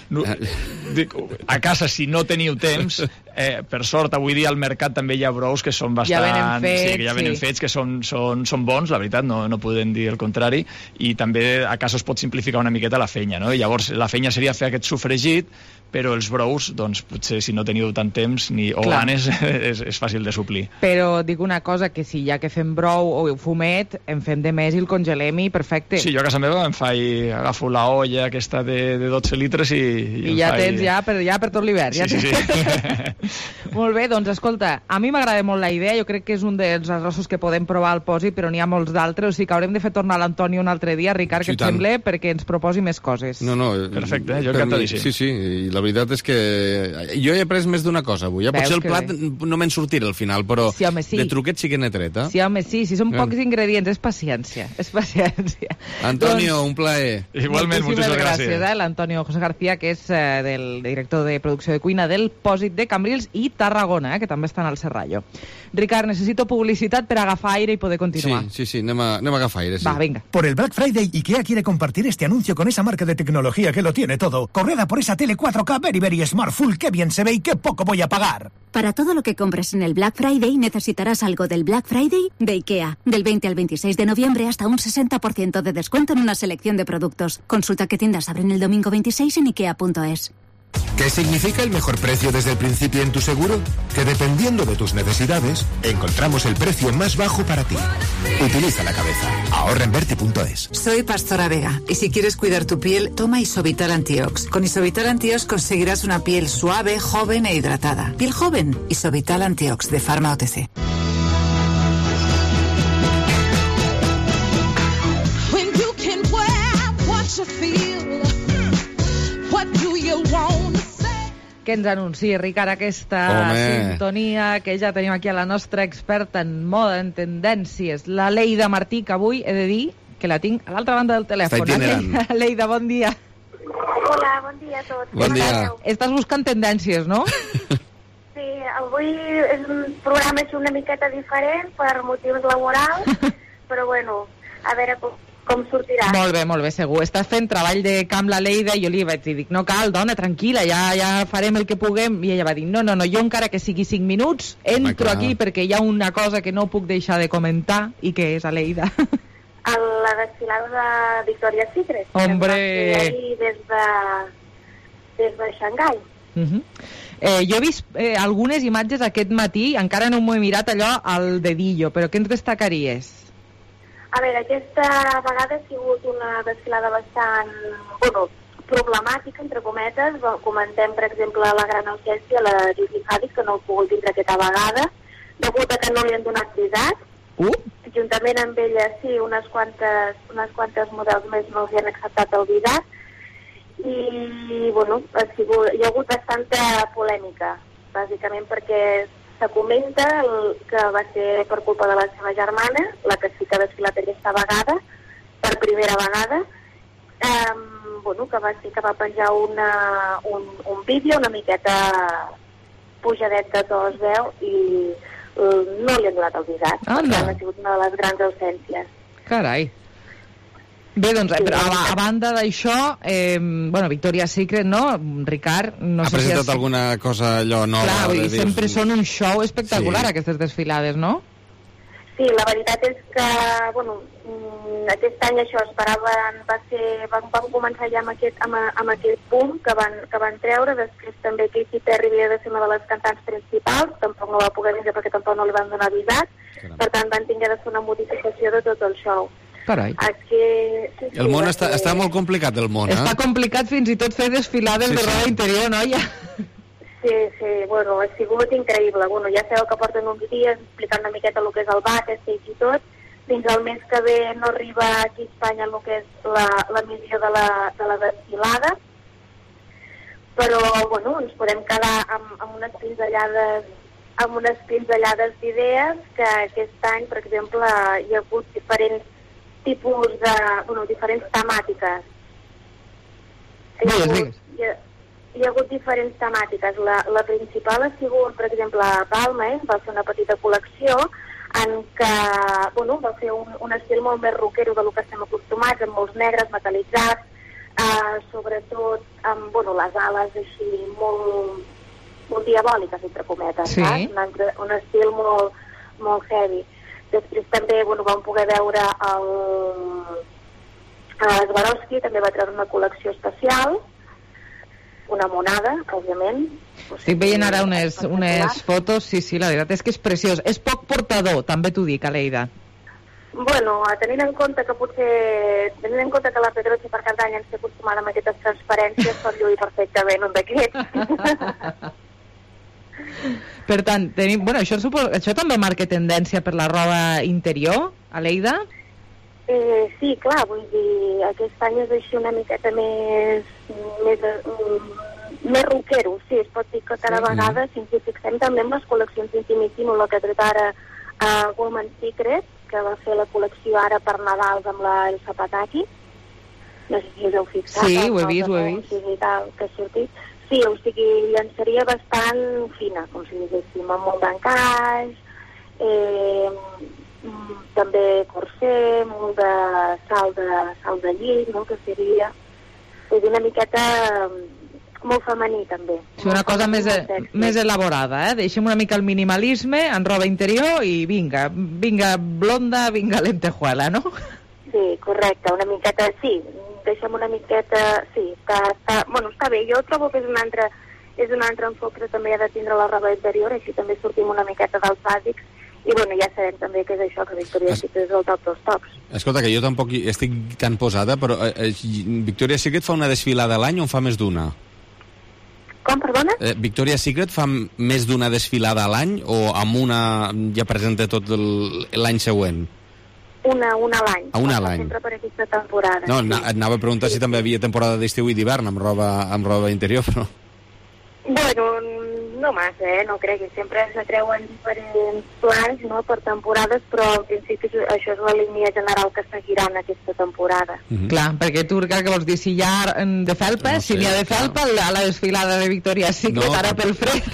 A casa, si no teniu temps, per sort, avui dia al mercat també hi ha brous que són bastant... Ja venen fets, que són bons, la veritat, no podem dir el contrari, i també a casa es pot simplificar una miqueta la feina, no? I llavors la feina seria fer aquest sofregit, però els brous, doncs, potser si no teniu tant temps o ganes, és fàcil de suplir. Però dic una cosa, que si ja que fem brou o fumet, en fem de més i el congelem i perfecte. Sí, jo a casa meva agafo la olla aquesta de 12 litres i ja tens per tot l'hivern. Sí. Molt bé, doncs escolta, a mi m'agrada molt la idea, jo crec que és un dels arrossos que podem provar al pòsit, però n'hi ha molts d'altres, o sigui que haurem de fer tornar l'Antonio un altre dia, Ricard, que et sembla, perquè ens proposi més coses. No, perfecte, jo encantadíssim. Sí, i la veritat és que jo he après més d'una cosa avui. Potser el plat no me'n sortirà al final, però de truquet sí que n'he tret. Sí, home, sí, si són pocs ingredients, és paciència. Antonio, un plaer. Igualment, moltes gràcies. L'Antonio José García, que és del director de producció de cuina del Pòsit de Cambrils i Tarragona, que també estan al Serrallo. Ricard, necesito publicitat per agafar aire i poder continuar. Sí, anem a agafar aire, sí. Va, venga. Por el Black Friday, IKEA quiere compartir este anuncio con esa marca de tecnología que lo tiene todo. Corred a por esa tele 4K Very Smart Full, qué bien se ve y qué poco voy a pagar. Para todo lo que compres en el Black Friday necesitarás algo del Black Friday de IKEA. Del 20 al 26 de noviembre hasta un 60% de descuento en una selección de productos. Consulta qué tiendas abren el domingo 26 en ikea.es. ¿Qué significa el mejor precio desde el principio en tu seguro? Que dependiendo de tus necesidades, encontramos el precio más bajo para ti. Utiliza la cabeza. Ahorra en Verti.es. Soy Pastora Vega y si quieres cuidar tu piel, toma Isovital Antiox. Con Isovital Antiox conseguirás una piel suave, joven e hidratada. Piel joven, Isovital Antiox de Pharma OTC. Que ens anunciï, Ricard, aquesta sintonia que ja tenim aquí a la nostra experta en moda, en tendències, la Leida Martí, que avui he de dir que la tinc a l'altra banda del telèfon. Leida, bon dia. Hola, bon dia a tots. Bon dia. Estàs buscant tendències, no? Sí, avui és un programa una miqueta diferent per motius laborals, però bueno, a veure com sortirà. Molt bé, segur. Estàs fent treball de camp la Leida i jo li vaig dir, no cal, dona, tranquil·la, ja farem el que puguem. I ella va dir, no, jo encara que sigui 5 minuts, entro aquí perquè hi ha una cosa que no puc deixar de comentar i que és a Leida. La desfilada de Victoria's Secret. Hombre! Des de Xangai. Jo he vist algunes imatges aquest matí, encara no m'ho he mirat allò al dedillo, però què ens destacaries? A veure, aquesta vegada ha sigut una desfilada bastant, problemàtica, entre cometes. Comentem, per exemple, la gran ausència, la Gigi Hadid, que no ha pogut vindre aquesta vegada, degut a que no li han donat visat. Juntament amb ella, sí, unes quantes models més no els han acceptat el visat. I, hi ha hagut bastanta polèmica, bàsicament perquè se comenta que va ser per culpa de la seva germana, la que sí que ha desfilat aquesta vegada, per primera vegada, que va penjar un vídeo una miqueta pujadet de to es veu i no li han donat el visat. Per tant, ha sigut una de les grans ausències. Carai. Bé, doncs, a banda d'això, Victoria's Secret, no? Ricard, no sé si... Ha presentat alguna cosa allò nova? Clar, vull dir, sempre són un show espectacular, aquestes desfilades, no? Sí, la veritat és que, aquest any això esperaven, van començar ja amb aquest boom que van treure, després també Katy Perry havia de ser una de les cantants principals, tampoc no va poder vindre perquè tampoc no li van donar visat, per tant van tenir de fer una modificació de tot el show. Carai. El món està molt complicat, el món, Està complicat fins i tot fer desfilades de roba interior, noia. Sí, bueno, ha sigut increïble. Bueno, ja sabeu que porten uns dies explicant una miqueta el que és el backstage i tot. Fins al mes que ve no arriba aquí a Espanya el que és la missió de la desfilada. Però, bueno, ens podem quedar amb unes pinzellades d'idees que aquest any, per exemple, hi ha hagut diferents tipus de... Bueno, diferents temàtiques. Hi ha hagut diferents temàtiques. La principal ha sigut, per exemple, a Balmain, va fer una petita col·lecció en què, bueno, va fer un estil molt més rockero del que estem acostumats, amb molts negres metal·litzats, sobretot amb, bueno, les ales així molt diabòliques, entre cometes, saps? Un estil molt heavy. Després també, bueno, vam poder veure Swarovski, també va treure una col·lecció especial, una monada, òbviament. Estic veient ara unes fotos, sí, la veritat és que és preciós. És poc portador, també t'ho dic, Aleida. Bueno, tenint en compte que la Pedroche per cada any ens té acostumada amb aquestes transparències, pot lluir perfectament un d'aquests. Per tant, bueno, això també marca tendència per la roba interior, Aleida? Sí, clar, vull dir, aquest any és així una miqueta més rockero, sí, es pot dir que cada vegada, si ens hi fixem també amb les col·leccions d'Intimissimo, el que ha tret ara Woman Secret, que va fer la col·lecció ara per Nadal amb la Elsa Pataki, no sé si us heu fixat. Sí, ho he vist. Que ha sortit. Sí, o sigui, llançaria bastant fina, com si diguéssim, amb molt d'encaix, també corser, molt de salt de llit, no?, que seria una miqueta molt femení, també. Sí, una cosa més elaborada, Deixem una mica el minimalisme en roba interior i vinga blonda, vinga lentejuela, no? Sí, correcte, una miqueta, sí, deixem una miqueta, sí, està bé. Jo trobo que és un altre enfoc que també ha de tindre la roba interior, així també sortim una miqueta dels bàsics, i bueno, ja sabem també que és això, que Victoria's Secret és el top dels tops. Escolta, que jo tampoc estic tan posada, però Victoria's Secret fa una desfilada a l'any o en fa més d'una? Com, perdona? Victoria's Secret fa més d'una desfilada a l'any o amb una ja presenta tot l'any següent? Una a l'any. Una a l'any. Sempre per aquesta temporada. No, et anava a preguntar si també havia temporada d'estiu i d'hivern amb roba interior, però... Bueno, no massa, no creguis. Sempre s'atreuen diferents plans, no?, per temporades, però en principi això és la línia general que seguiran aquesta temporada. Clar, perquè tu què vols dir? Si hi ha de felpa, no sé, si n'hi ha de felpa, a la desfilada de Victoria's Secret, ara pel fred.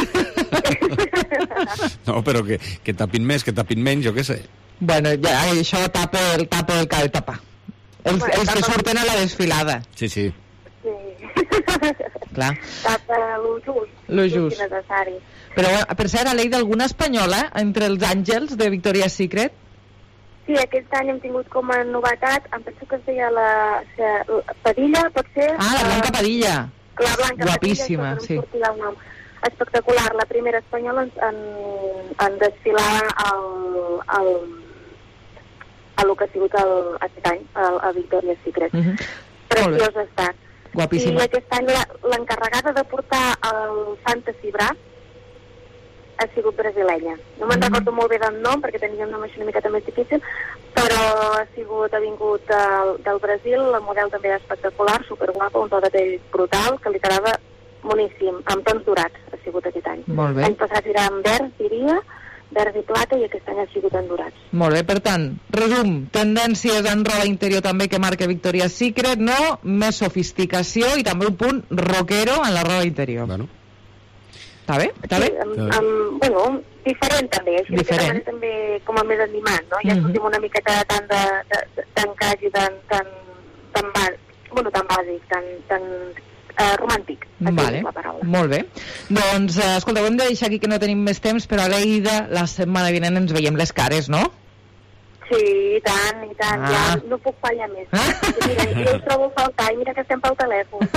No, però que tapin més, que tapin menys, jo què sé. Bueno, ja, això tapa el que ha de tapar. Els que surten a la desfilada. Sí. Clar. Tapa lo just. Necessari. Però, per cert, Aleida, alguna espanyola entre els àngels de Victoria's Secret? Sí, aquest any hem tingut com a novetat, em penso que es deia la Padilla, pot ser? Ah, la Blanca Padilla. La Blanca Guapíssima, Padilla, sí. El nom. Espectacular, la primera espanyola en desfilar a lo que ha sigut aquest any, a Victoria's Secret. Preciós ha estat. Guapíssima. I aquest any l'encarregada de portar el Fantasy Bra ha sigut brasilenya. No me'n recordo molt bé del nom, perquè tenia un nom així una miqueta més difícil, però ha vingut del Brasil, el model també era espectacular, superguapa, un to de pell brutal, que li quedava boníssim, amb tons dorats ha sigut aquest any. Molt bé. L'any passat era en verd, diria, verd i plata, i aquest any ha sigut en dorats. Molt bé, per tant, resum, tendències en roba interior també que marca Victoria's Secret, no? Més sofisticació i també un punt rockero en la roba interior. Bueno. Està bé? Bueno, diferent també, així que també com a més animat, no? Ja sortim una miqueta tant d'encaix i tan bàsic, tan romàntic. Vale, molt bé. Doncs, escolta, ho hem de deixar aquí que no tenim més temps, però Aleida, la setmana vinent ens veiem les cares, no? Sí, i tant, ja no puc fallar més. Mira, jo us trobo a faltar, i mira que estem pel telèfon.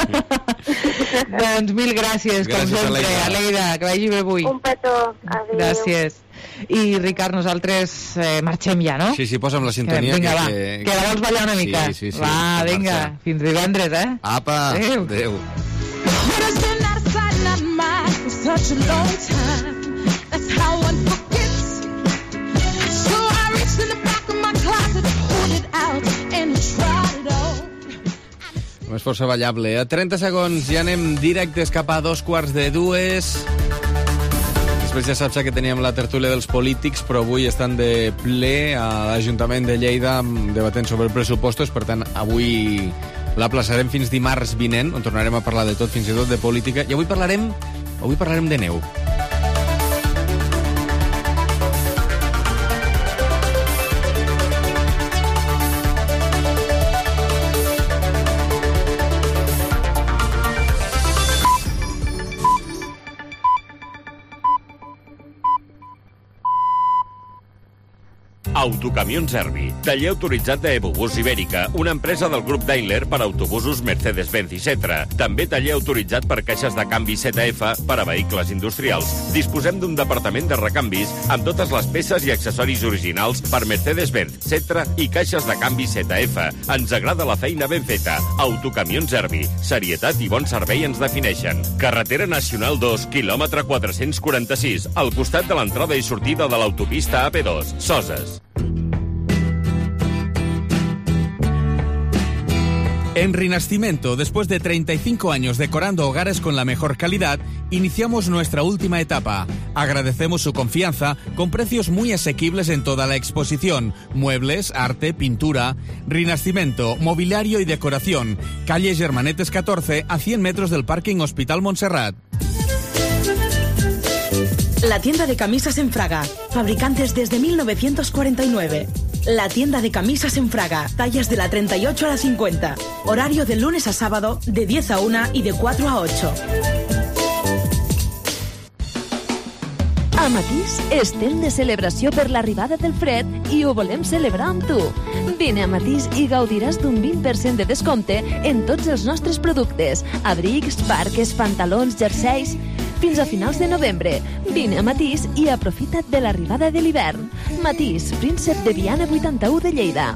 Doncs mil gràcies com sempre, Aleida, que vagi bé avui. Un petó, adéu. Gràcies. I, Ricard, nosaltres marxem ja, no? Sí, posa'm la sintonia. Vinga, va, que la vols ballar una mica. Sí. Va, vinga, fins divendres, Apa, adéu. És força ballable. A 30 segons ja anem directes cap a 2:15. Després ja saps que teníem la tertúlia dels polítics, però avui estan de ple a l'Ajuntament de Lleida debatent sobre pressupostos, per tant, avui l'aplaçarem fins dimarts vinent, on tornarem a parlar de tot, fins i tot de política, i avui parlarem de neu. Autocamions Erbi, taller autoritzat d'Ebobús Ibèrica, una empresa del grup Daimler per autobusos Mercedes-Benz i Setra. També taller autoritzat per caixes de canvi ZF per a vehicles industrials. Disposem d'un departament de recanvis amb totes les peces i accessoris originals per Mercedes-Benz, Setra i caixes de canvi ZF. Ens agrada la feina ben feta. Autocamions Erbi, serietat i bon servei ens defineixen. Carretera Nacional 2, quilòmetre 446, al costat de l'entrada i sortida de l'autopista AP2, Soses. En Rinascimento, después de 35 años decorando hogares con la mejor calidad, iniciamos nuestra última etapa. Agradecemos su confianza con precios muy asequibles en toda la exposición. Muebles, arte, pintura. Rinascimento, mobiliario y decoración. Calle Germanetes 14, a 100 metros del Parking Hospital Montserrat. La tienda de camisas en Fraga, fabricantes desde 1949. La tienda de camisas en Fraga, tallas de la 38 a la 50. Horario de lunes a sábado, de 10 a 1 i de 4 a 8. A Matís estem de celebració per l'arribada del fred i ho volem celebrar amb tu. Vine a Matís i gaudiràs d'un 20% de descompte en tots els nostres productes. Abrics, parques, pantalons, jerseis... Fins a finals de novembre. Vine a Matís i aprofita't de l'arribada de l'hivern. Matís, Príncep de Viana 81 de Lleida.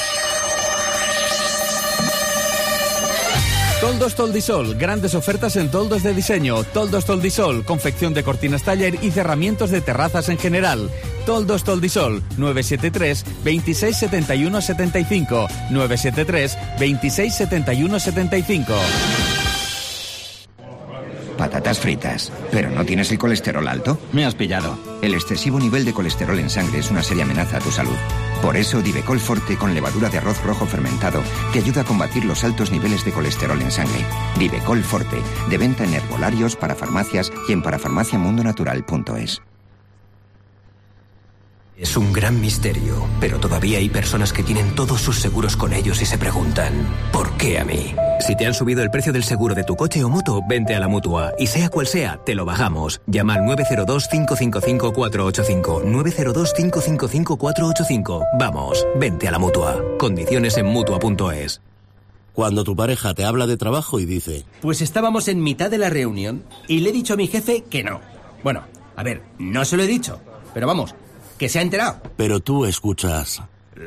Toldos Toldisol, grandes ofertas en toldos de diseño. Toldos Toldisol, confección de cortinas taller y cerramientos de terrazas en general. Toldos Toldisol, 973 26 71 75. 973 26 71 75. Patatas fritas. ¿Pero no tienes el colesterol alto? Me has pillado. El excesivo nivel de colesterol en sangre es una seria amenaza a tu salud. Por eso, Divecol Forte con levadura de arroz rojo fermentado te ayuda a combatir los altos niveles de colesterol en sangre. Divecol Forte, de venta en herbolarios, parafarmacias y en parafarmaciamundonatural.es. Es un gran misterio, pero todavía hay personas que tienen todos sus seguros con ellos y se preguntan, ¿por qué a mí? Si te han subido el precio del seguro de tu coche o moto, vente a la Mutua. Y sea cual sea, te lo bajamos. Llama al 902-555-485. 902-555-485. Vamos, vente a la Mutua. Condiciones en Mutua.es. Cuando tu pareja te habla de trabajo y dice... Pues estábamos en mitad de la reunión y le he dicho a mi jefe que no. Bueno, a ver, no se lo he dicho, pero vamos... que se ha enterado. Pero tú escuchas.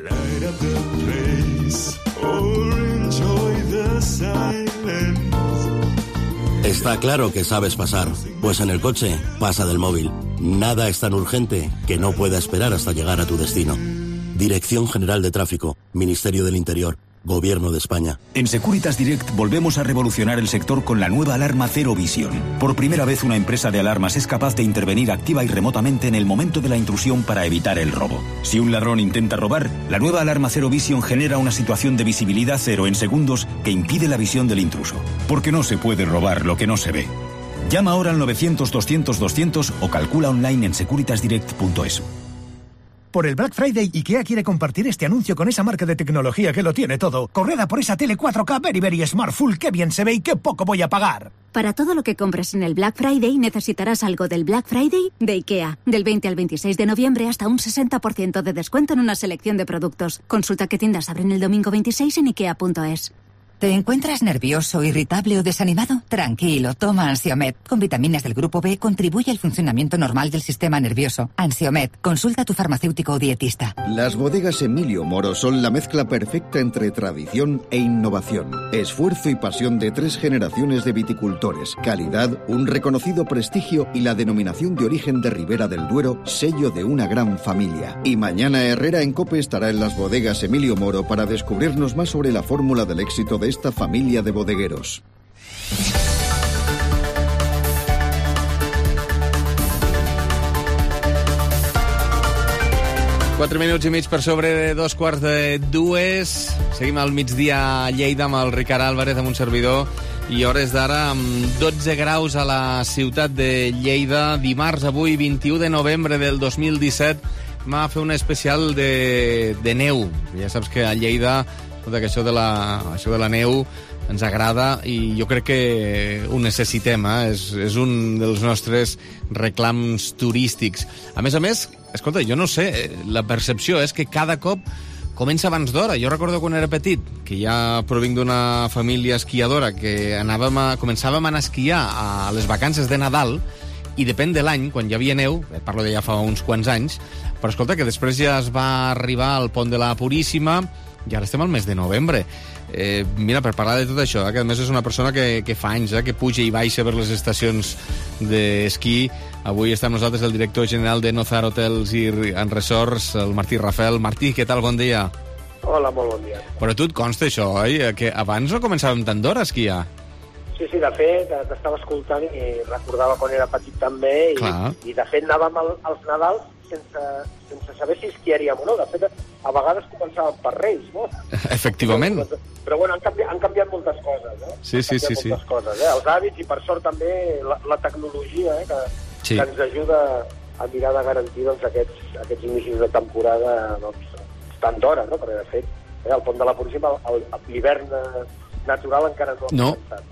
Está claro que sabes pasar, pues en el coche pasa del móvil. Nada es tan urgente que no pueda esperar hasta llegar a tu destino. Dirección General de Tráfico, Ministerio del Interior, Gobierno de España. En Securitas Direct volvemos a revolucionar el sector con la nueva alarma Zero Vision. Por primera vez una empresa de alarmas es capaz de intervenir activa y remotamente en el momento de la intrusión para evitar el robo. Si un ladrón intenta robar, la nueva alarma Zero Vision genera una situación de visibilidad cero en segundos que impide la visión del intruso. Porque no se puede robar lo que no se ve. Llama ahora al 900-200-200 o calcula online en securitasdirect.es. Por el Black Friday, IKEA quiere compartir este anuncio con esa marca de tecnología que lo tiene todo. Corred a por esa tele 4K Very Smart Full, qué bien se ve y qué poco voy a pagar. Para todo lo que compres en el Black Friday necesitarás algo del Black Friday de IKEA. Del 20 al 26 de noviembre hasta un 60% de descuento en una selección de productos. Consulta qué tiendas abren el domingo 26 en IKEA.es. ¿Te encuentras nervioso, irritable o desanimado? Tranquilo, toma Ansiomed. Con vitaminas del grupo B contribuye al funcionamiento normal del sistema nervioso. Ansiomed, consulta a tu farmacéutico o dietista. Las bodegas Emilio Moro son la mezcla perfecta entre tradición e innovación. Esfuerzo y pasión de 3 generaciones de viticultores. Calidad, un reconocido prestigio y la denominación de origen de Ribera del Duero, sello de una gran familia. Y mañana Herrera en COPE estará en las bodegas Emilio Moro para descubrirnos más sobre la fórmula del éxito de esta familia de bodegueros. Quatre minuts i mig per sobre de 2:45. Seguim al migdia a Lleida amb el Ricard Álvarez, amb un servidor, i hores d'ara amb 12 graus a la ciutat de Lleida. Dimarts, avui, 21 de novembre del 2017, va fer un especial de neu. Ja saps que a Lleida tot això de la neu ens agrada i jo crec que ho necessitem, és un dels nostres reclams turístics. A més, escolta, jo no sé, la percepció és que cada cop comença abans d'hora. Jo recordo quan era petit, que ja provinc d'una família esquiadora, que començàvem a anar a esquiar a les vacances de Nadal, i depèn de l'any, quan hi havia neu, parlo de ja fa uns quants anys, però escolta, que després ja es va arribar al pont de la Puríssima, i ara estem al mes de novembre. Mira, per parlar de tot això, que a més és una persona que fa anys que puja i baixa per les estacions d'esquí. Avui està amb nosaltres el director general de Nozar Hotels i Resorts, el Martí Rafel. Martí, què tal? Bon dia. Hola, molt bon dia. Però a tu et consta això, oi? Que abans no començàvem tant d'hora a esquiar. Sí, de fet, t'estava escoltant i recordava quan era petit també, i de fet anàvem als Nadals sense saber si esquiaríem o no. De fet, a vegades començàvem per Reis, no? Efectivament. Però bueno, han canviat moltes coses, Sí. Moltes coses, Els hàbits i, per sort, també la tecnologia, que ens ajuda a mirar de garantir aquests inicis de temporada tant d'hora, no? Perquè, de fet, el pont de la Puríssima, l'hivern natural encara no ha començat.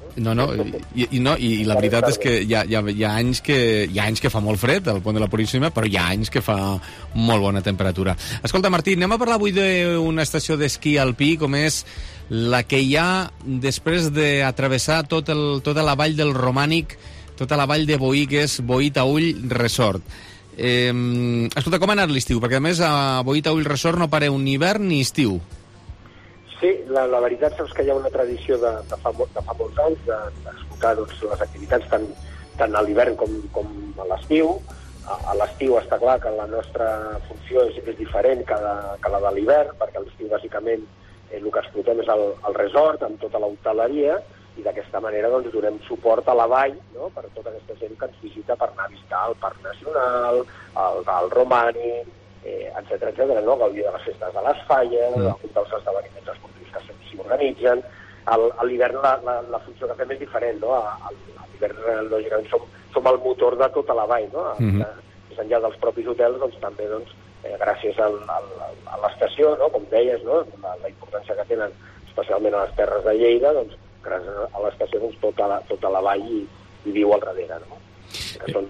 I la veritat és que hi ha anys que fa molt fred al pont de la Puríssima, però hi ha anys que fa molt bona temperatura. Escolta, Martí, anem a parlar avui d'una estació d'esquí alpí com és la que hi ha després d'atravessar tota la vall del Romànic, tota la vall de Boí, que és Boí Taüll Resort. Escolta, com ha anat l'estiu? Perquè a més a Boí Taüll Resort no pareu ni hivern ni estiu. Sí, la veritat és que hi ha una tradició de fa molts anys d'explotar les activitats tant a l'hivern com a l'estiu. A l'estiu està clar que la nostra funció és diferent que la de l'hivern, perquè a l'estiu bàsicament el que explotem és el resort amb tota l'hoteleria, i d'aquesta manera donem suport a la vall, no?, per tota aquesta gent que ens visita per anar a visitar el Parc Nacional, el Romànic, etc., no? Gaudir de les festes de les falles, alguns dels esdeveniments esportius que s'hi organitzen. A l'hivern la funció que fem és diferent, no? A l'hivern, lògicament, som el motor de tota la vall, no? Més enllà dels propis hotels, també, gràcies a l'estació, no? Com deies, no? La importància que tenen, especialment a les terres de Lleida, gràcies a l'estació, tota la vall hi viu al darrere, no? Que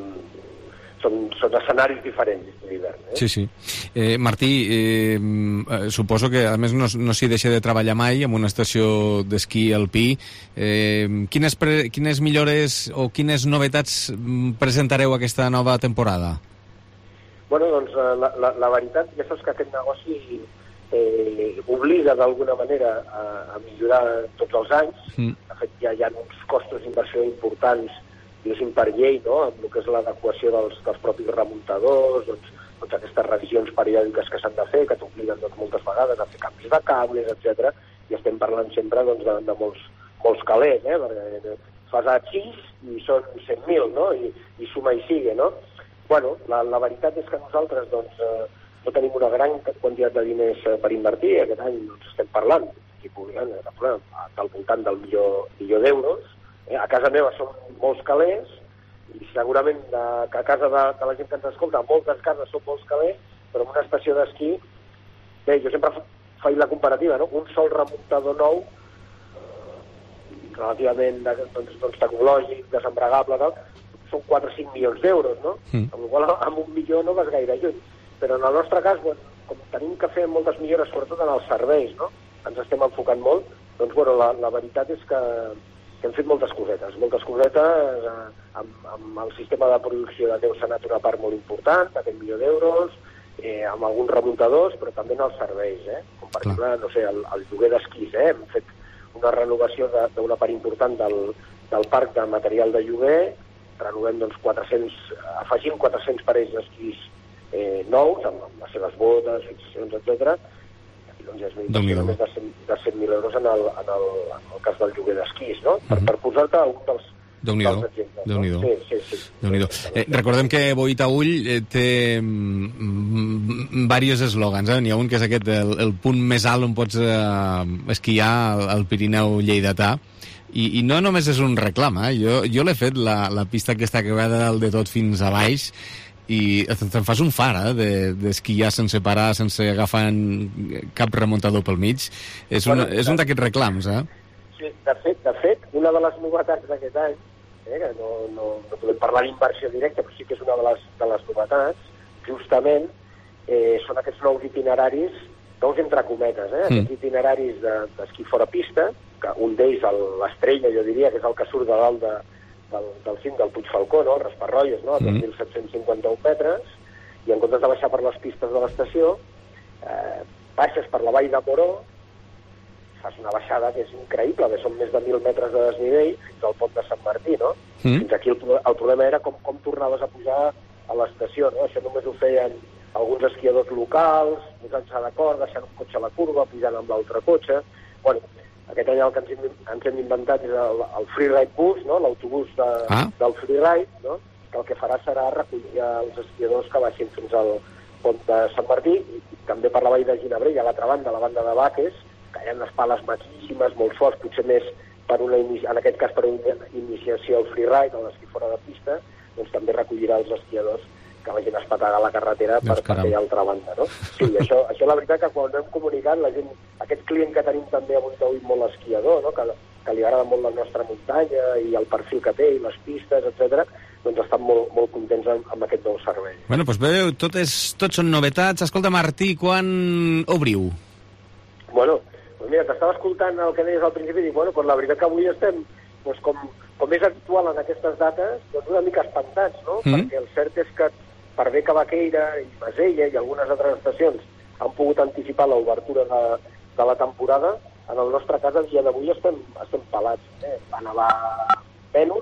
són escenaris diferents d'hivern. Sí. Martí, suposo que a més no s'hi deixa de treballar mai en una estació d'esquí alpí. Quines millores o quines novetats presentareu aquesta nova temporada? Bueno, doncs la veritat ja saps que aquest negoci obliga d'alguna manera a millorar tots els anys. De fet, ja hi ha uns costos d'inversió importants, diguéssim, per llei, no?, amb el que és l'adequació dels propis remuntadors, aquestes revisions periòdiques que s'han de fer, que t'obliguen moltes vegades a fer canvis de cables, etc. I estem parlant sempre de molts calés, perquè fas H6 i són 100.000, no?, i suma i sigue, no? Bueno, la veritat és que nosaltres no tenim una gran quantitat de diners per invertir. Aquest any estem parlant del voltant del milió d'euros. A casa meva són molts calés, i segurament que a casa de la gent que ens escolta, moltes cases són molts calés, però en una estació d'esquí, bé, jo sempre faig la comparativa, no? Un sol remuntador nou, relativament tecnològic, desembregable, són 4 o 5 milions d'euros, no? Amb la qual amb 1 milió no vas gaire lluny. Però en el nostre cas, com tenim que fer moltes millores, sobretot en els serveis, no?, ens estem enfocant molt, Doncs, bueno, la veritat és que hem fet moltes cosetes. Amb el sistema de producció de neu s'ha anat una part molt important, d'aquest €1.000.000, amb alguns remuntadors, però també en els serveis, com per exemple, no sé, el lloguer d'esquís. Hem fet una renovació d'una part important del parc de material de lloguer, renovem doncs, afegim 400 parells d'esquís nous, amb les seves botes, fixacions, etc. I doncs ja és més de 100.000 € en el cas del lloguer d'esquís, no? Per posar-te un dels exemples. Déu-n'hi-do. Sí. Déu-n'hi-do. Recordem que Boí-Taüll té diversos eslògans. N'hi ha un que és aquest, el punt més alt on pots esquiar al Pirineu lleidatà. I no només és un reclam, jo l'he fet, la pista aquesta que va de dalt de tot fins a baix, i te'n fas un far d'esquiar sense parar, sense agafar cap remuntador pel mig. És un d'aquests reclams, Sí, de fet, una de les novetats d'aquest any, que no podem parlar d'inversió directa, però sí que és una de les novetats, justament són aquests nous itineraris, nous entre cometes, aquests itineraris d'esquí fora pista, que un d'ells, l'estrella, jo diria, que és el que surt de dalt del cim del Puig Falcó, no? El Rasparrolles, no? A 2.751 metres, i en comptes de baixar per les pistes de l'estació, baixes per la vall de Moró, fas una baixada que és increïble, que són més de 1.000 metres de desnivell fins al pont de Sant Martí, no? Fins aquí el problema era com tornaves a pujar a l'estació, no? Això només ho feien alguns esquiadors locals, posant-se d'acord, deixant un cotxe a la curva, pujant amb l'altre cotxe. Bueno, aquest any el que ens hem inventat és el Freeride Bus, no? L'autobús del Freeride, no? Que el que farà serà recollir els esquiadors que baixin fins al pont de Sant Martí, i també per la vall de Ginebrell, a l'altra banda, la banda de Baques, que hi ha unes pales maquíssimes, molt forts, potser més en aquest cas per una iniciació al freeride, o l'esquí fora de pista, doncs també recollirà els esquiadors que vagin a espategar la carretera per aquella altra banda, no? Sí, això la veritat que quan ho hem comunicat, la gent, aquest client que tenim també avui molt esquiador, no? Que li agrada molt la nostra muntanya i el perfil que té i les pistes, etc., doncs estan molt contents amb aquest nou servei. Bueno, doncs veieu, tots són novetats. Escolta, Martí, quan obriu? Bueno, doncs mira, t'estava escoltant el que deies al principi i dic, bueno, doncs la veritat que avui estem, doncs com és habitual en aquestes dates, doncs una mica espantats, no? Perquè el cert és que per bé que Baqueira i Masella i algunes altres estacions han pogut anticipar l'obertura de la temporada, en el nostre cas, el dia d'avui estem pelats. Va nevar Venus,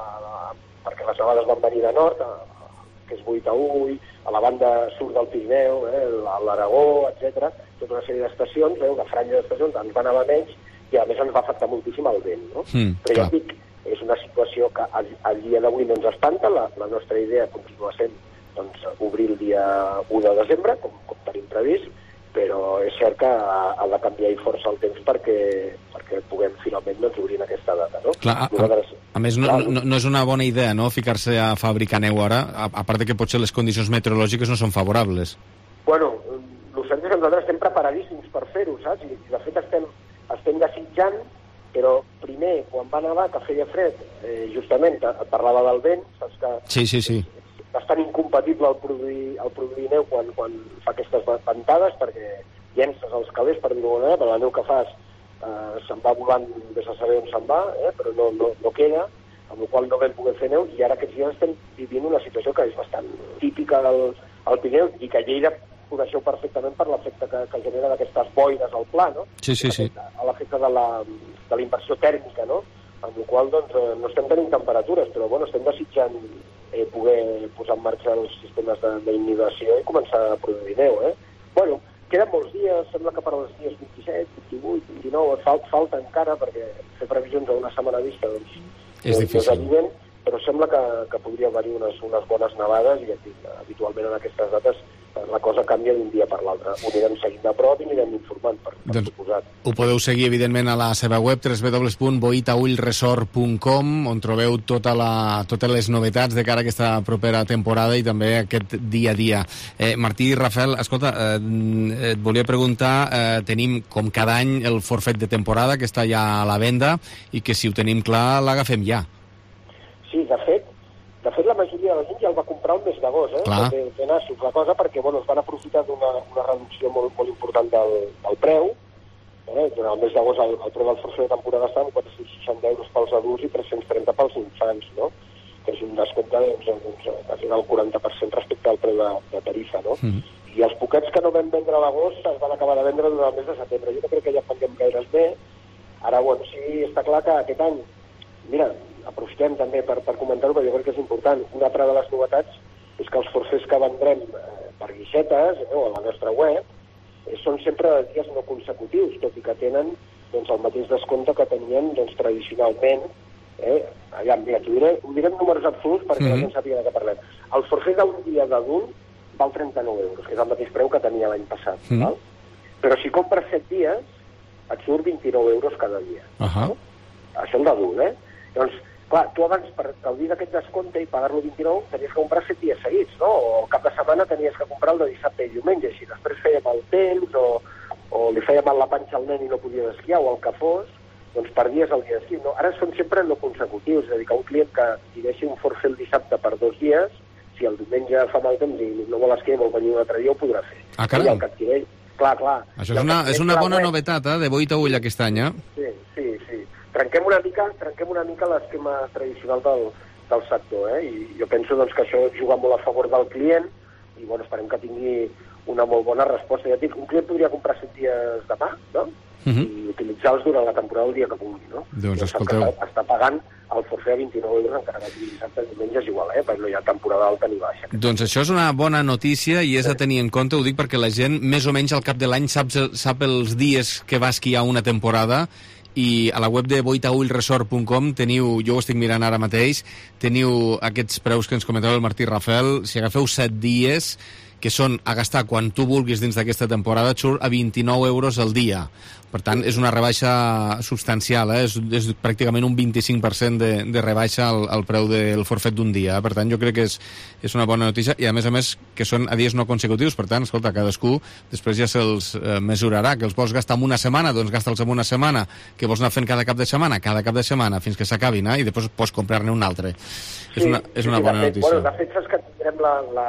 perquè les nevades van venir de nord, que és Boí-Taüll, a la banda sud del Pirineu, a l'Aragó, etc. Tota una sèrie d'estacions, una franja d'estacions, ens va nevar menys, i a més ens va afectar moltíssim el vent, no? Però ja dic, és una situació que al dia d'avui no ens espanta. La nostra idea continua sent obrir el dia 1 de desembre, com tenim previst, però és cert que ha de canviar força el temps perquè puguem finalment obrir en aquesta data, no? Clar, a més, no és una bona idea, no?, ficar-se a fabricar neu ara, a part que potser les condicions meteorològiques no són favorables. Bueno, el cert és que nosaltres estem preparadíssims per fer-ho, saps? I de fet estem desitjant, però primer, quan va nevar, que feia fred, justament, et parlava del vent, saps que... Sí. bastant incompatible el produir neu quan fa aquestes ventades, perquè llences els calés, per dir-ho d'alguna manera, però la neu que fas se'n va volant, vés a saber on se'n va, però no queda, amb la qual no vam poder fer neu, i ara aquests dies estem vivint una situació que és bastant típica del Pirineu, i que Lleida coneixeu perfectament per l'efecte que genera d'aquestes boires al pla, no? Sí. A l'efecte de la inversió tèrmica, no? Amb la qual cosa no estem tenint temperatures, però bueno, estem desitjant poder posar en marxa els sistemes d'inhibició i començar a produir neu. Bueno, queden molts dies, sembla que per als dies 27, 28, 29, falta encara, perquè fer previsions a una setmana vista és difícil. És evident, però sembla que podria haver-hi unes bones nevades, i habitualment en aquestes dates la cosa canvia d'un dia per l'altre. Ho anirem seguint de prop i anirem informant, per suposat. Ho podeu seguir, evidentment, a la seva web, www.boitaullresort.com, on trobeu totes les novetats de cara a aquesta propera temporada i també aquest dia a dia. Martí i Rafael, escolta, et volia preguntar, tenim, com cada any, el forfet de temporada, que està ja a la venda, i que si ho tenim clar, l'agafem ja. Sí, de fet, la majoria de la gent ja el va comprar el mes d'agost, de nassos, la cosa, perquè es van aprofitar d'una reducció molt important del preu, Durant el mes d'agost el preu del forfait de temporada estava amb 460 euros pels adults i 330 pels infants, no? Que és un descompte quasi del 40% respecte al preu de tarifa, no? I els poquets que no vam vendre a l'agost es van acabar de vendre durant el mes de setembre. Jo no crec que ja venguem gaires bé. Ara, bueno, sí, està clar que aquest any, mira, aprofitem també per comentar-ho, perquè jo crec que és important. Una altra de les novetats és que els forfets que vendrem per guixetes o a la nostra web són sempre dies no consecutius, tot i que tenen doncs, el mateix descompte que tenien doncs, tradicionalment. Allà, mira, ho direm números absoluts perquè la gent sàpiga de què parlem. El forfet d'un dia d'adult val 39 euros, que és el mateix preu que tenia l'any passat. Val? Però si compres 7 dies, et surt 29 euros cada dia. Això és d'adult, Doncs, clar, tu abans, per gaudir d'aquest descompte i pagar-lo 29, tenies que comprar 7 dies seguits, no? O al cap de setmana tenies que comprar el de dissabte i diumenge, si després fèiem el temps o li fèiem mal la panxa al nen i no podia esquiar, o el que fos, doncs per dies el dia d'esquí. No? Ara són sempre no consecutius, és a dir, que un client que adquireixi un forfait el dissabte per 2 dies, si el diumenge fa mal temps i no vol esquiar i vol venir un altre dia, ho podrà fer. Ah, caram. I el que adquireix... Clar. Això és una bona novetat, de boit a ull aquest any, Sí. Trenquem una mica l'esquema tradicional del sector, I jo penso doncs, que això juga molt a favor del client i bueno, esperem que tingui una molt bona resposta. Ja dic, un client podria comprar 7 dies demà, no? I utilitzar-los durant la temporada el dia que vulgui, no? Doncs escolteu... Està pagant el forfait a 29 euros encara que sigui dissabte i diumenge és igual, perquè no hi ha temporada alta ni baixa. Doncs això és una bona notícia i és a tenir en compte, ho dic perquè la gent més o menys al cap de l'any sap els dies que va esquiar una temporada i a la web de boitaullresort.com teniu, jo ho estic mirant ara mateix, teniu aquests preus que ens comentava el Martí Rafel. Si agafeu 7 dies, que són a gastar quan tu vulguis dins d'aquesta temporada, et surt a 29 euros al dia. Per tant, és una rebaixa substancial, és pràcticament un 25% de rebaixa al preu del forfet d'un dia. Per tant, jo crec que és una bona notícia i, a més, que són a dies no consecutius. Per tant, escolta, cadascú després ja se'ls mesurarà. Que els vols gastar en una setmana, doncs gasta'ls en una setmana. Que vols anar fent cada cap de setmana, fins que s'acabin, i després pots comprar-ne un altre. És una bona notícia. Bueno, de fet, saps que tindrem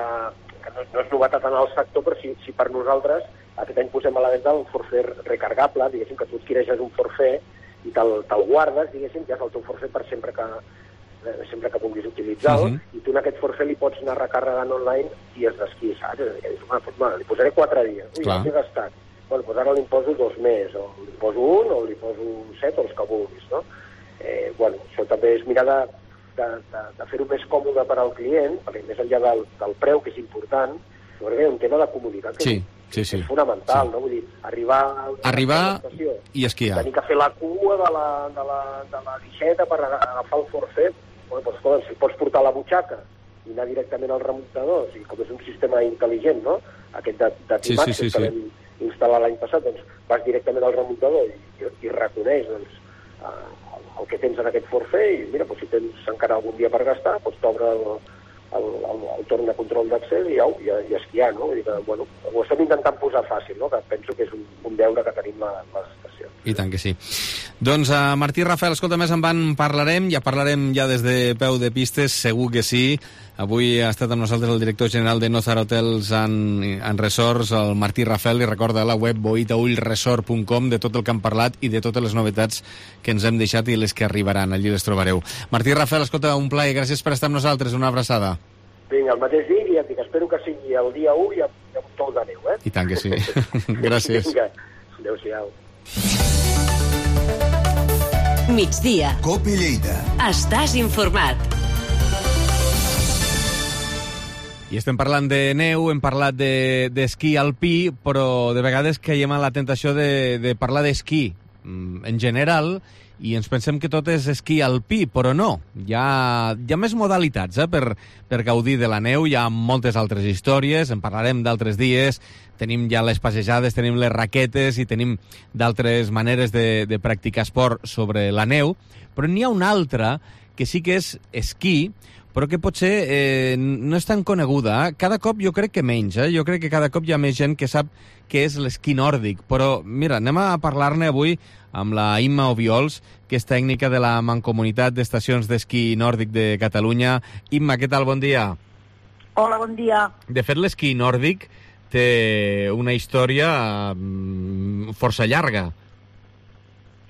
que no és novetat en el sector, però si per nosaltres aquest any posem a la venda el forfait recargable, diguéssim, que tu adquireixes un forfait i te'l guardes, diguéssim, ja és el teu forfait per sempre que vulguis utilitzar-lo, i tu en aquest forfait li pots anar recarregant online dies d'esquí, saps? És una forma, li posaré 4 dies, ja t'he gastat. Bueno, doncs ara li poso 2 més, o li poso 1, o li poso 7, o els que vulguis, no? Bueno, això també és mirar de fer-ho més còmode per al client, perquè més enllà del preu, que és important, perquè hi ha un tema de comoditat que és fonamental, no? Vull dir, arribar i esquiar. Tenir que fer la cua de la guixeta per agafar el forfait, bueno, doncs, escolta, si pots portar la butxaca i anar directament al remuntador, i com és un sistema intel·ligent, no? Aquest de Timax que vam instal·lar l'any passat, doncs vas directament al remuntador i reconeix doncs, el que tens en aquest forfait, i mira, doncs, si tens encara algun dia per gastar, doncs t'obre el torn de control d'accés i esquiar, no? Vull dir que, bueno, ho estem intentant posar fàcil, no? Que penso que és un deure que tenim les estacions. I tant que sí. Doncs, Martí Rafel, escolta, més en parlarem ja des de peu de pistes, segur que sí. Avui ha estat amb nosaltres el director general de Nozar Hotels and Resorts, el Martí Rafel, i recorda la web boitaullresort.com de tot el que hem parlat i de totes les novetats que ens hem deixat i les que arribaran, allí les trobareu. Martí Rafel, escolta, un plaer, gràcies per estar amb nosaltres, una abraçada. Vinga, el mateix dia, i ja et dic, espero que sigui el dia 1 i amb un tol de neu, I tant que sí. Gràcies. Vinga, adéu-siau. Migdia. COPE Lleida. Estàs informat. I estem parlant de neu, hem parlat d'esquí alpí, però de vegades caiem a la tentació de parlar d'esquí en general i ens pensem que tot és esquí alpí, però no. Hi ha més modalitats per gaudir de la neu, hi ha moltes altres històries, en parlarem d'altres dies, tenim ja les passejades, tenim les raquetes i tenim d'altres maneres de practicar esport sobre la neu, però n'hi ha una altra que sí que és esquí, però que potser no és tan coneguda. Cada cop jo crec que menys. Jo crec que cada cop hi ha més gent que sap què és l'esquí nòrdic. Però, mira, anem a parlar-ne avui amb la Imma Obiols, que és tècnica de la Mancomunitat d'Estacions d'Esquí Nòrdic de Catalunya. Imma, què tal? Bon dia. Hola, bon dia. De fet, l'esquí nòrdic té una història força llarga.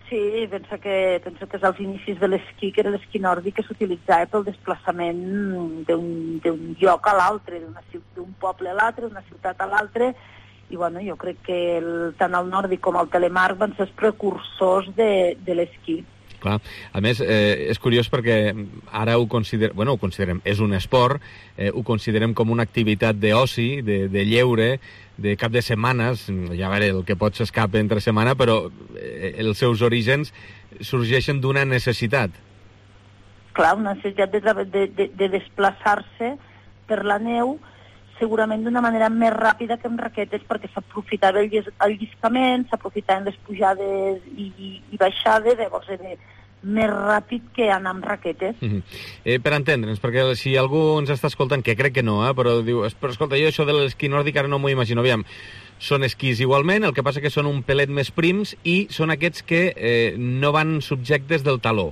Sí, pensa que és als inicis de l'esquí, que era l'esquí nòrdic que s'utilitzava pel desplaçament d'un lloc a l'altre, d'un poble a l'altre, d'una ciutat a l'altre, i bueno, jo crec que tant el nòrdic com el telemarc van ser els precursors de l'esquí. Clar, a més, és curiós perquè ara ho considerem, és un esport, ho considerem com una activitat d'oci, de lleure, de cap de setmanes, ja veure el que pot s'escapa entre setmana, però els seus orígens sorgeixen d'una necessitat. Clar, una necessitat de desplaçar-se per la neu, segurament d'una manera més ràpida que amb raquetes, perquè s'aprofitava el lliscament, s'aprofitaven les pujades i baixades, llavors era més ràpid que anar amb raquetes. Per entendre'ns, perquè si algú ens està escoltant, que crec que no, però diu, però escolta, jo això de l'esquí nòrdic ara no m'ho imagino, aviam, són esquís igualment, el que passa que són un pelet més prims i són aquests que no van subjectes del taló.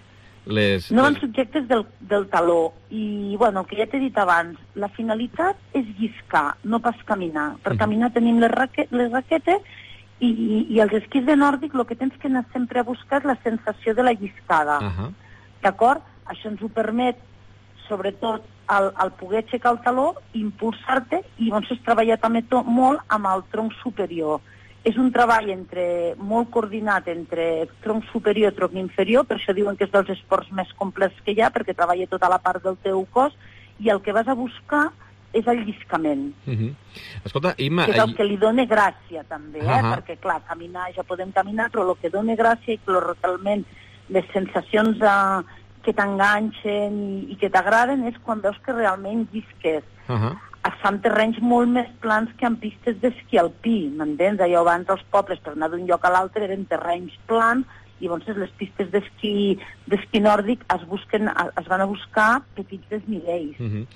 No van subjectes del taló. I, bueno, el que ja t'he dit abans, la finalitat és lliscar, no pas caminar. Per caminar tenim les raquetes i els esquís de nòrdic el que tens que anar sempre a buscar és la sensació de la lliscada. D'acord? Això ens ho permet, sobretot, al poder aixecar el taló, impulsar-te, i llavors es treballa també molt amb el tronc superior. És un treball molt coordinat entre tronc superior i tronc inferior, per això diuen que és dels esports més complets que hi ha, perquè treballa tota la part del teu cos, i el que vas a buscar és el lliscament. Escolta, Imma... Que és el que li dona gràcia, també, perquè, clar, caminar, ja podem caminar, però el que dona gràcia i que realment les sensacions que t'enganxen i que t'agraden és quan veus que realment llisques. Es fan terrenys molt més plans que en pistes d'esquí alpí, m'entens? Allò abans els pobles per anar d'un lloc a l'altre eren terrenys plans, i llavors les pistes d'esquí nòrdic es van a buscar petits desnivells.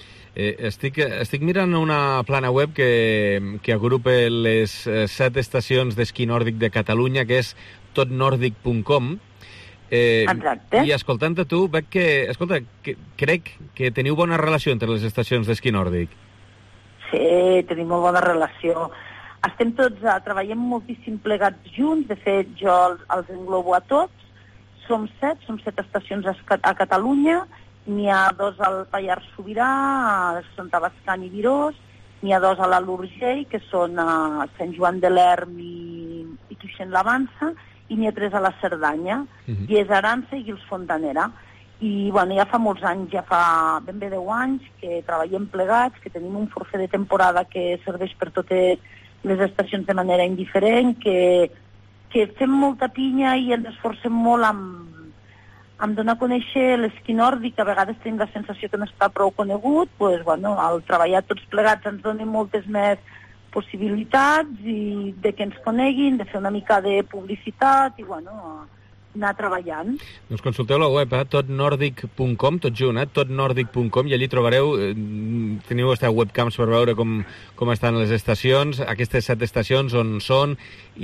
Estic mirant una plana web que agrupa les 7 estacions d'esquí nòrdic de Catalunya, que és totnordic.com. Exacte. I escoltant-te tu, veig que, escolta, crec que teniu bona relació entre les estacions d'esquí nòrdic. Sí, tenim molt bona relació. Estem tots, treballem moltíssim plegats junts, de fet jo els englobo a tots. Som 7 estacions a Catalunya, n'hi ha 2 al Pallars Sobirà, a Sant Abascan i Virós, n'hi ha 2 a l'Alt Urgell, que són a Sant Joan de l'Erm i Tuixén-la-Vansa, i n'hi ha 3 a la Cerdanya, Guies, Arança i Guils Fontanera. I bueno, ja fa molts anys, ja fa ben bé 10 anys, que treballem plegats, que tenim un forfait de temporada que serveix per totes les estacions de manera indiferent, que fem molta pinya i ens esforcem molt amb donar a conèixer l'esquí nòrdic, que a vegades tenim la sensació que no està prou conegut, doncs, bueno, al treballar tots plegats ens donen moltes més possibilitats i de que ens coneguin, de fer una mica de publicitat i, bueno, anar treballant. Doncs consulteu la web, totnordic.com, tot junt, totnordic.com, i allí trobareu, teniu webcams per veure com estan les estacions, aquestes 7 estacions on són,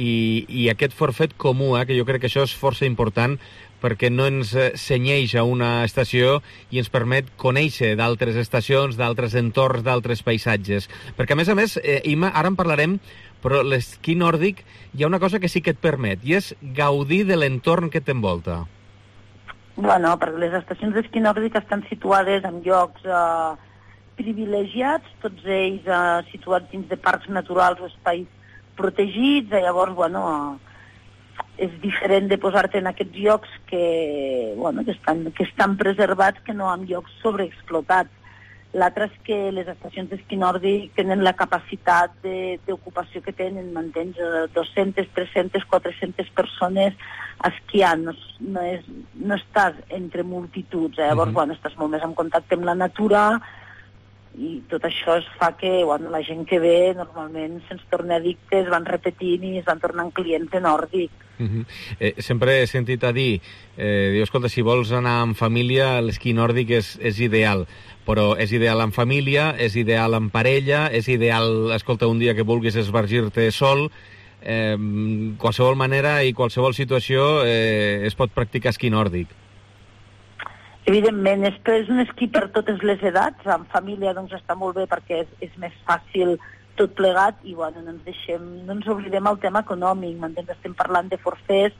i aquest forfait comú, que jo crec que això és força important, perquè no ens cenyeix a una estació i ens permet conèixer d'altres estacions, d'altres entorns, d'altres paisatges. Perquè, a més, Imma, ara en parlarem, però l'esquí nòrdic hi ha una cosa que sí que et permet, i és gaudir de l'entorn que t'envolta. Bueno, perquè les estacions d'esquí nòrdic estan situades en llocs privilegiats, tots ells situats dins de parcs naturals o espais protegits, llavors, bueno, és diferent de posar-te en aquests llocs que estan preservats que no en llocs sobreexplotats. L'altre és que les estacions d'esquí nòrdic tenen la capacitat d'ocupació que tenen, m'entens? 200, 300, 400 persones esquiant. No estàs entre multituds, llavors, bueno, estàs molt més en contacte amb la natura i tot això es fa que la gent que ve normalment se'ns torna addictes, van repetint i es van tornant clients de nòrdic. Sempre he sentit a dir, escolta, si vols anar amb família, l'esquí nòrdic és ideal, però és ideal en família, és ideal en parella, és ideal, escolta, un dia que vulguis esbargir-te sol, qualsevol manera i qualsevol situació es pot practicar esquí nòrdic. Evidentment, és un esquí per totes les edats, en família doncs està molt bé perquè és més fàcil tot plegat i bueno, no ens oblidem el tema econòmic, m'entens? Estem parlant de forfets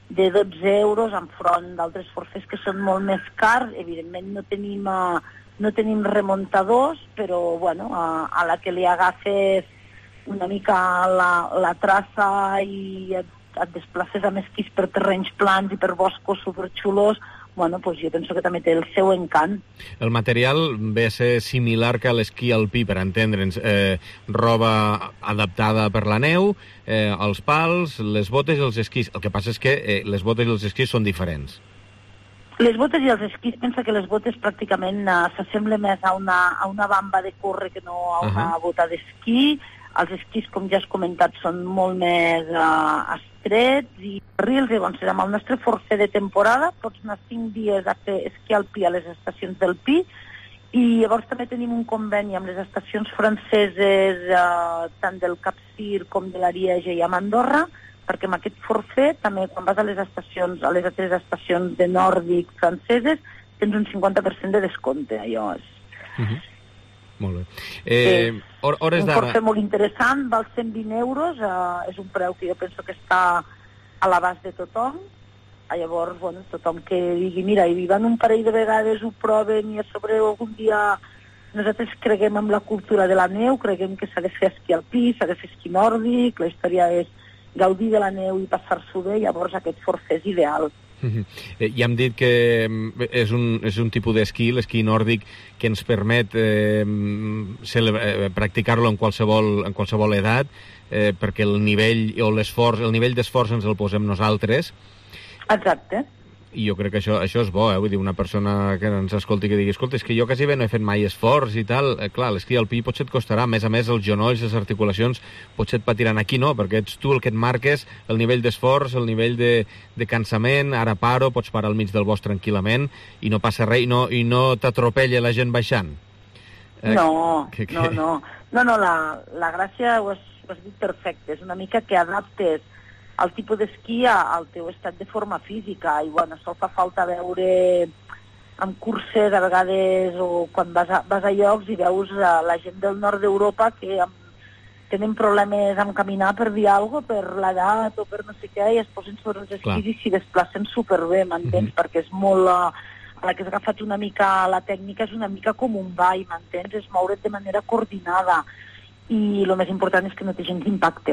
de 12 euros enfront d'altres forfers que són molt més cars. Evidentment no tenim remuntadors, però bueno, a la que li agafes una mica la traça i et desplaces amb esquís per terrenys plans i per boscos superxulos, bueno, pues jo penso que també té el seu encant. El material ve a ser similar que a l'esquí alpí, per entendre'ns. Roba adaptada per la neu, els pals, les botes i els esquís. El que passa és que les botes i els esquís són diferents. Les botes i els esquís, pensa que les botes pràcticament s'assemblen més a una bamba de córrer que no a una bota d'esquí. Els esquís, com ja has comentat, són molt més estrets i carrils. Llavors, amb el nostre forfait de temporada pots anar 5 dies a fer esquí alpí a les estacions del Pi, i llavors també tenim un conveni amb les estacions franceses, tant del Capcir com de l'Ariège i a Andorra, perquè amb aquest forfait també quan vas a les altres estacions de nòrdic franceses tens un 50% de descompte. Allò és... Molt bé. Un forfait molt interessant, val 120 euros, és un preu que jo penso que està a l'abast de tothom. Llavors, bueno, tothom que digui, mira, hi van un parell de vegades, ho proven i a sobre algun dia... Nosaltres creguem en la cultura de la neu, creguem que s'ha de fer esquí alpí, s'ha de fer esquí nòrdic, la història és gaudir de la neu i passar-s'ho bé, llavors aquest forfait és ideal. Ja hem dit que és un tipus d'esquí, l'esquí nòrdic, que ens permet practicar-lo en qualsevol edat, perquè el nivell d'esforç ens el posem nosaltres. Exacte. I jo crec que això és bo, vull dir, una persona que ens escolti que digui, escolta, és que jo quasi bé no he fet mai esforç i tal. Clar, l'esquí alpí potser et costarà, a més, els genolls, les articulacions, potser et patiran. Aquí no, perquè ets tu el que et marques el nivell d'esforç, el nivell de cansament, ara paro, pots parar al mig del bosc tranquil·lament i no passa res, i no t'atropella la gent baixant. No, la gràcia ho has dit perfecte, és una mica que adaptes el tipus d'esquí al teu estat de forma física, i bueno, això fa falta veure en curses a vegades o quan vas a llocs i veus la gent del nord d'Europa que tenen problemes amb caminar per dir alguna cosa, per l'edat o per no sé què, i es posen sobre els esquís i s'hi desplacen superbé, m'entens? Perquè és molt... a la que has agafat una mica la tècnica és una mica com un ball, m'entens? És moure't de manera coordinada. I el més important és que no té gens d'impacte,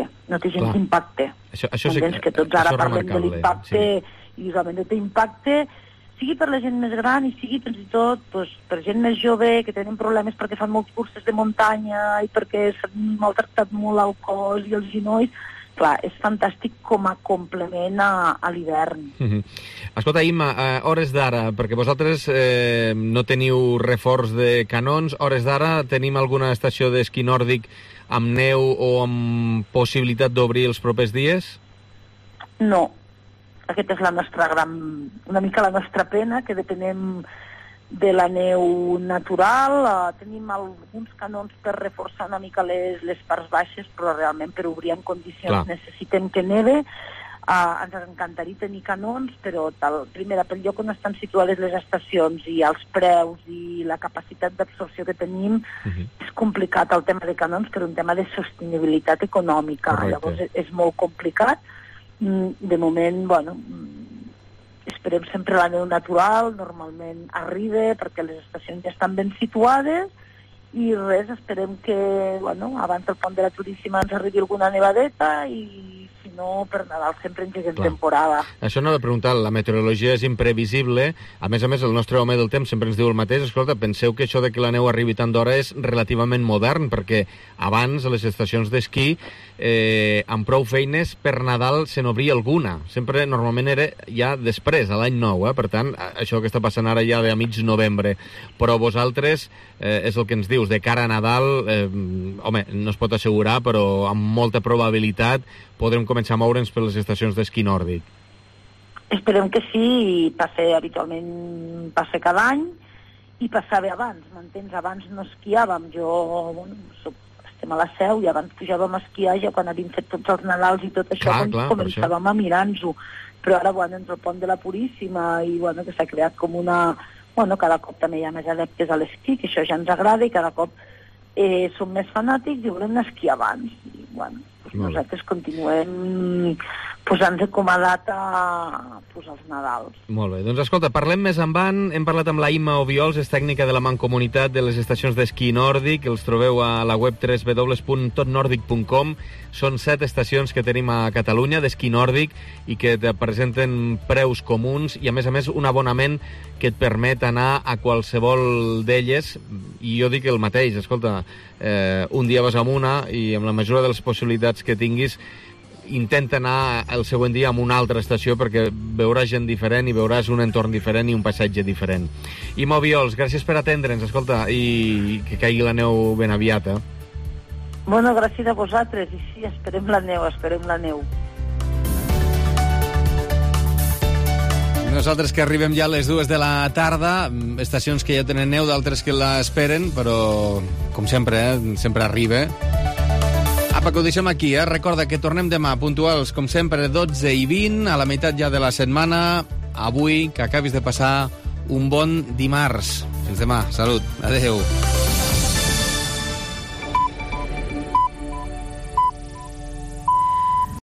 Això sí que tots ara parlem de l'impacte i realment no té impacte, sigui per la gent més gran i sigui fins i tot per gent més jove que tenen problemes perquè fan molts curses de muntanya i perquè s'han maltractat molt el cos i els genolls. Clar, és fantàstic com a complement a l'hivern. Escolta, Imma, hores d'ara, perquè vosaltres no teniu reforç de canons, hores d'ara tenim alguna estació d'esquí nòrdic amb neu o amb possibilitat d'obrir els propers dies? No. Aquesta és una mica la nostra pena, que depenem de la neu natural. Tenim alguns canons per reforçar una mica les parts baixes, però realment per obrir en condicions necessitem que neve. Ens encantaria tenir canons, però primera, pel lloc on estan situades les estacions i els preus i la capacitat d'absorció que tenim, és complicat el tema de canons per un tema de sostenibilitat econòmica. Llavors és molt complicat. De moment, bueno, esperem sempre la neu natural, normalment arriba perquè les estacions ja estan ben situades i res, esperem que abans del pont de la Turíssima ens arribi alguna nevadeta i si no, per Nadal sempre engeguem temporada. Això no he de preguntar, la meteorologia és imprevisible, a més, el nostre home del temps sempre ens diu el mateix. Escolta, penseu que això de que la neu arribi tant d'hora és relativament modern, perquè abans a les estacions d'esquí amb prou feines per Nadal se n'obria alguna. Sempre, normalment era ja després, a l'any nou, per tant, això que està passant ara ja de mig novembre. Però vosaltres, és el que ens dius, de cara a Nadal, home, no es pot assegurar, però amb molta probabilitat podrem començar a moure'ns per les estacions d'esquí nòrdic. Esperem que sí, habitualment passa cada any i passava abans, m'entens? Abans no esquiàvem, estem a la Seu i abans pujàvem a esquiar ja quan havíem fet tots els Nadals i tot això, començàvem a mirar-nos-ho. Però ara, entre el pont de la Puríssima i que s'ha creat com una... cada cop també hi ha més adeptes a l'esquí, que això ja ens agrada i cada cop som més fanàtics i volem anar a esquiar abans. I, nosaltres continuem posant-se com a data els Nadals. Molt bé, doncs escolta, parlem més endavant. Hem parlat amb la Imma Obiols, és tècnica de la Mancomunitat de les estacions d'esquí nòrdic. Els trobeu a la web www.totnordic.com. Són 7 estacions que tenim a Catalunya d'esquí nòrdic i que te presenten preus comuns i, a més, un abonament que et permet anar a qualsevol d'elles. I jo dic el mateix, escolta, un dia vas a una i amb la mesura de les possibilitats que tinguis intenta anar el següent dia a una altra estació perquè veuràs gent diferent i veuràs un entorn diferent i un paisatge diferent. Imma Obiols, gràcies per atendre'ns, escolta, i que caigui la neu ben aviat, eh? Bueno, gràcies a vosaltres, i sí, esperem la neu. Nosaltres que arribem ja a les 2 de la tarda, estacions que ja tenen neu, d'altres que la esperen, però, com sempre, sempre arriba. Apa, que ho deixem aquí, eh? Recorda que tornem demà, puntuals, com sempre, 12:20, a la meitat ja de la setmana. Avui, que acabis de passar un bon dimarts. Fins demà. Salut. Adéu.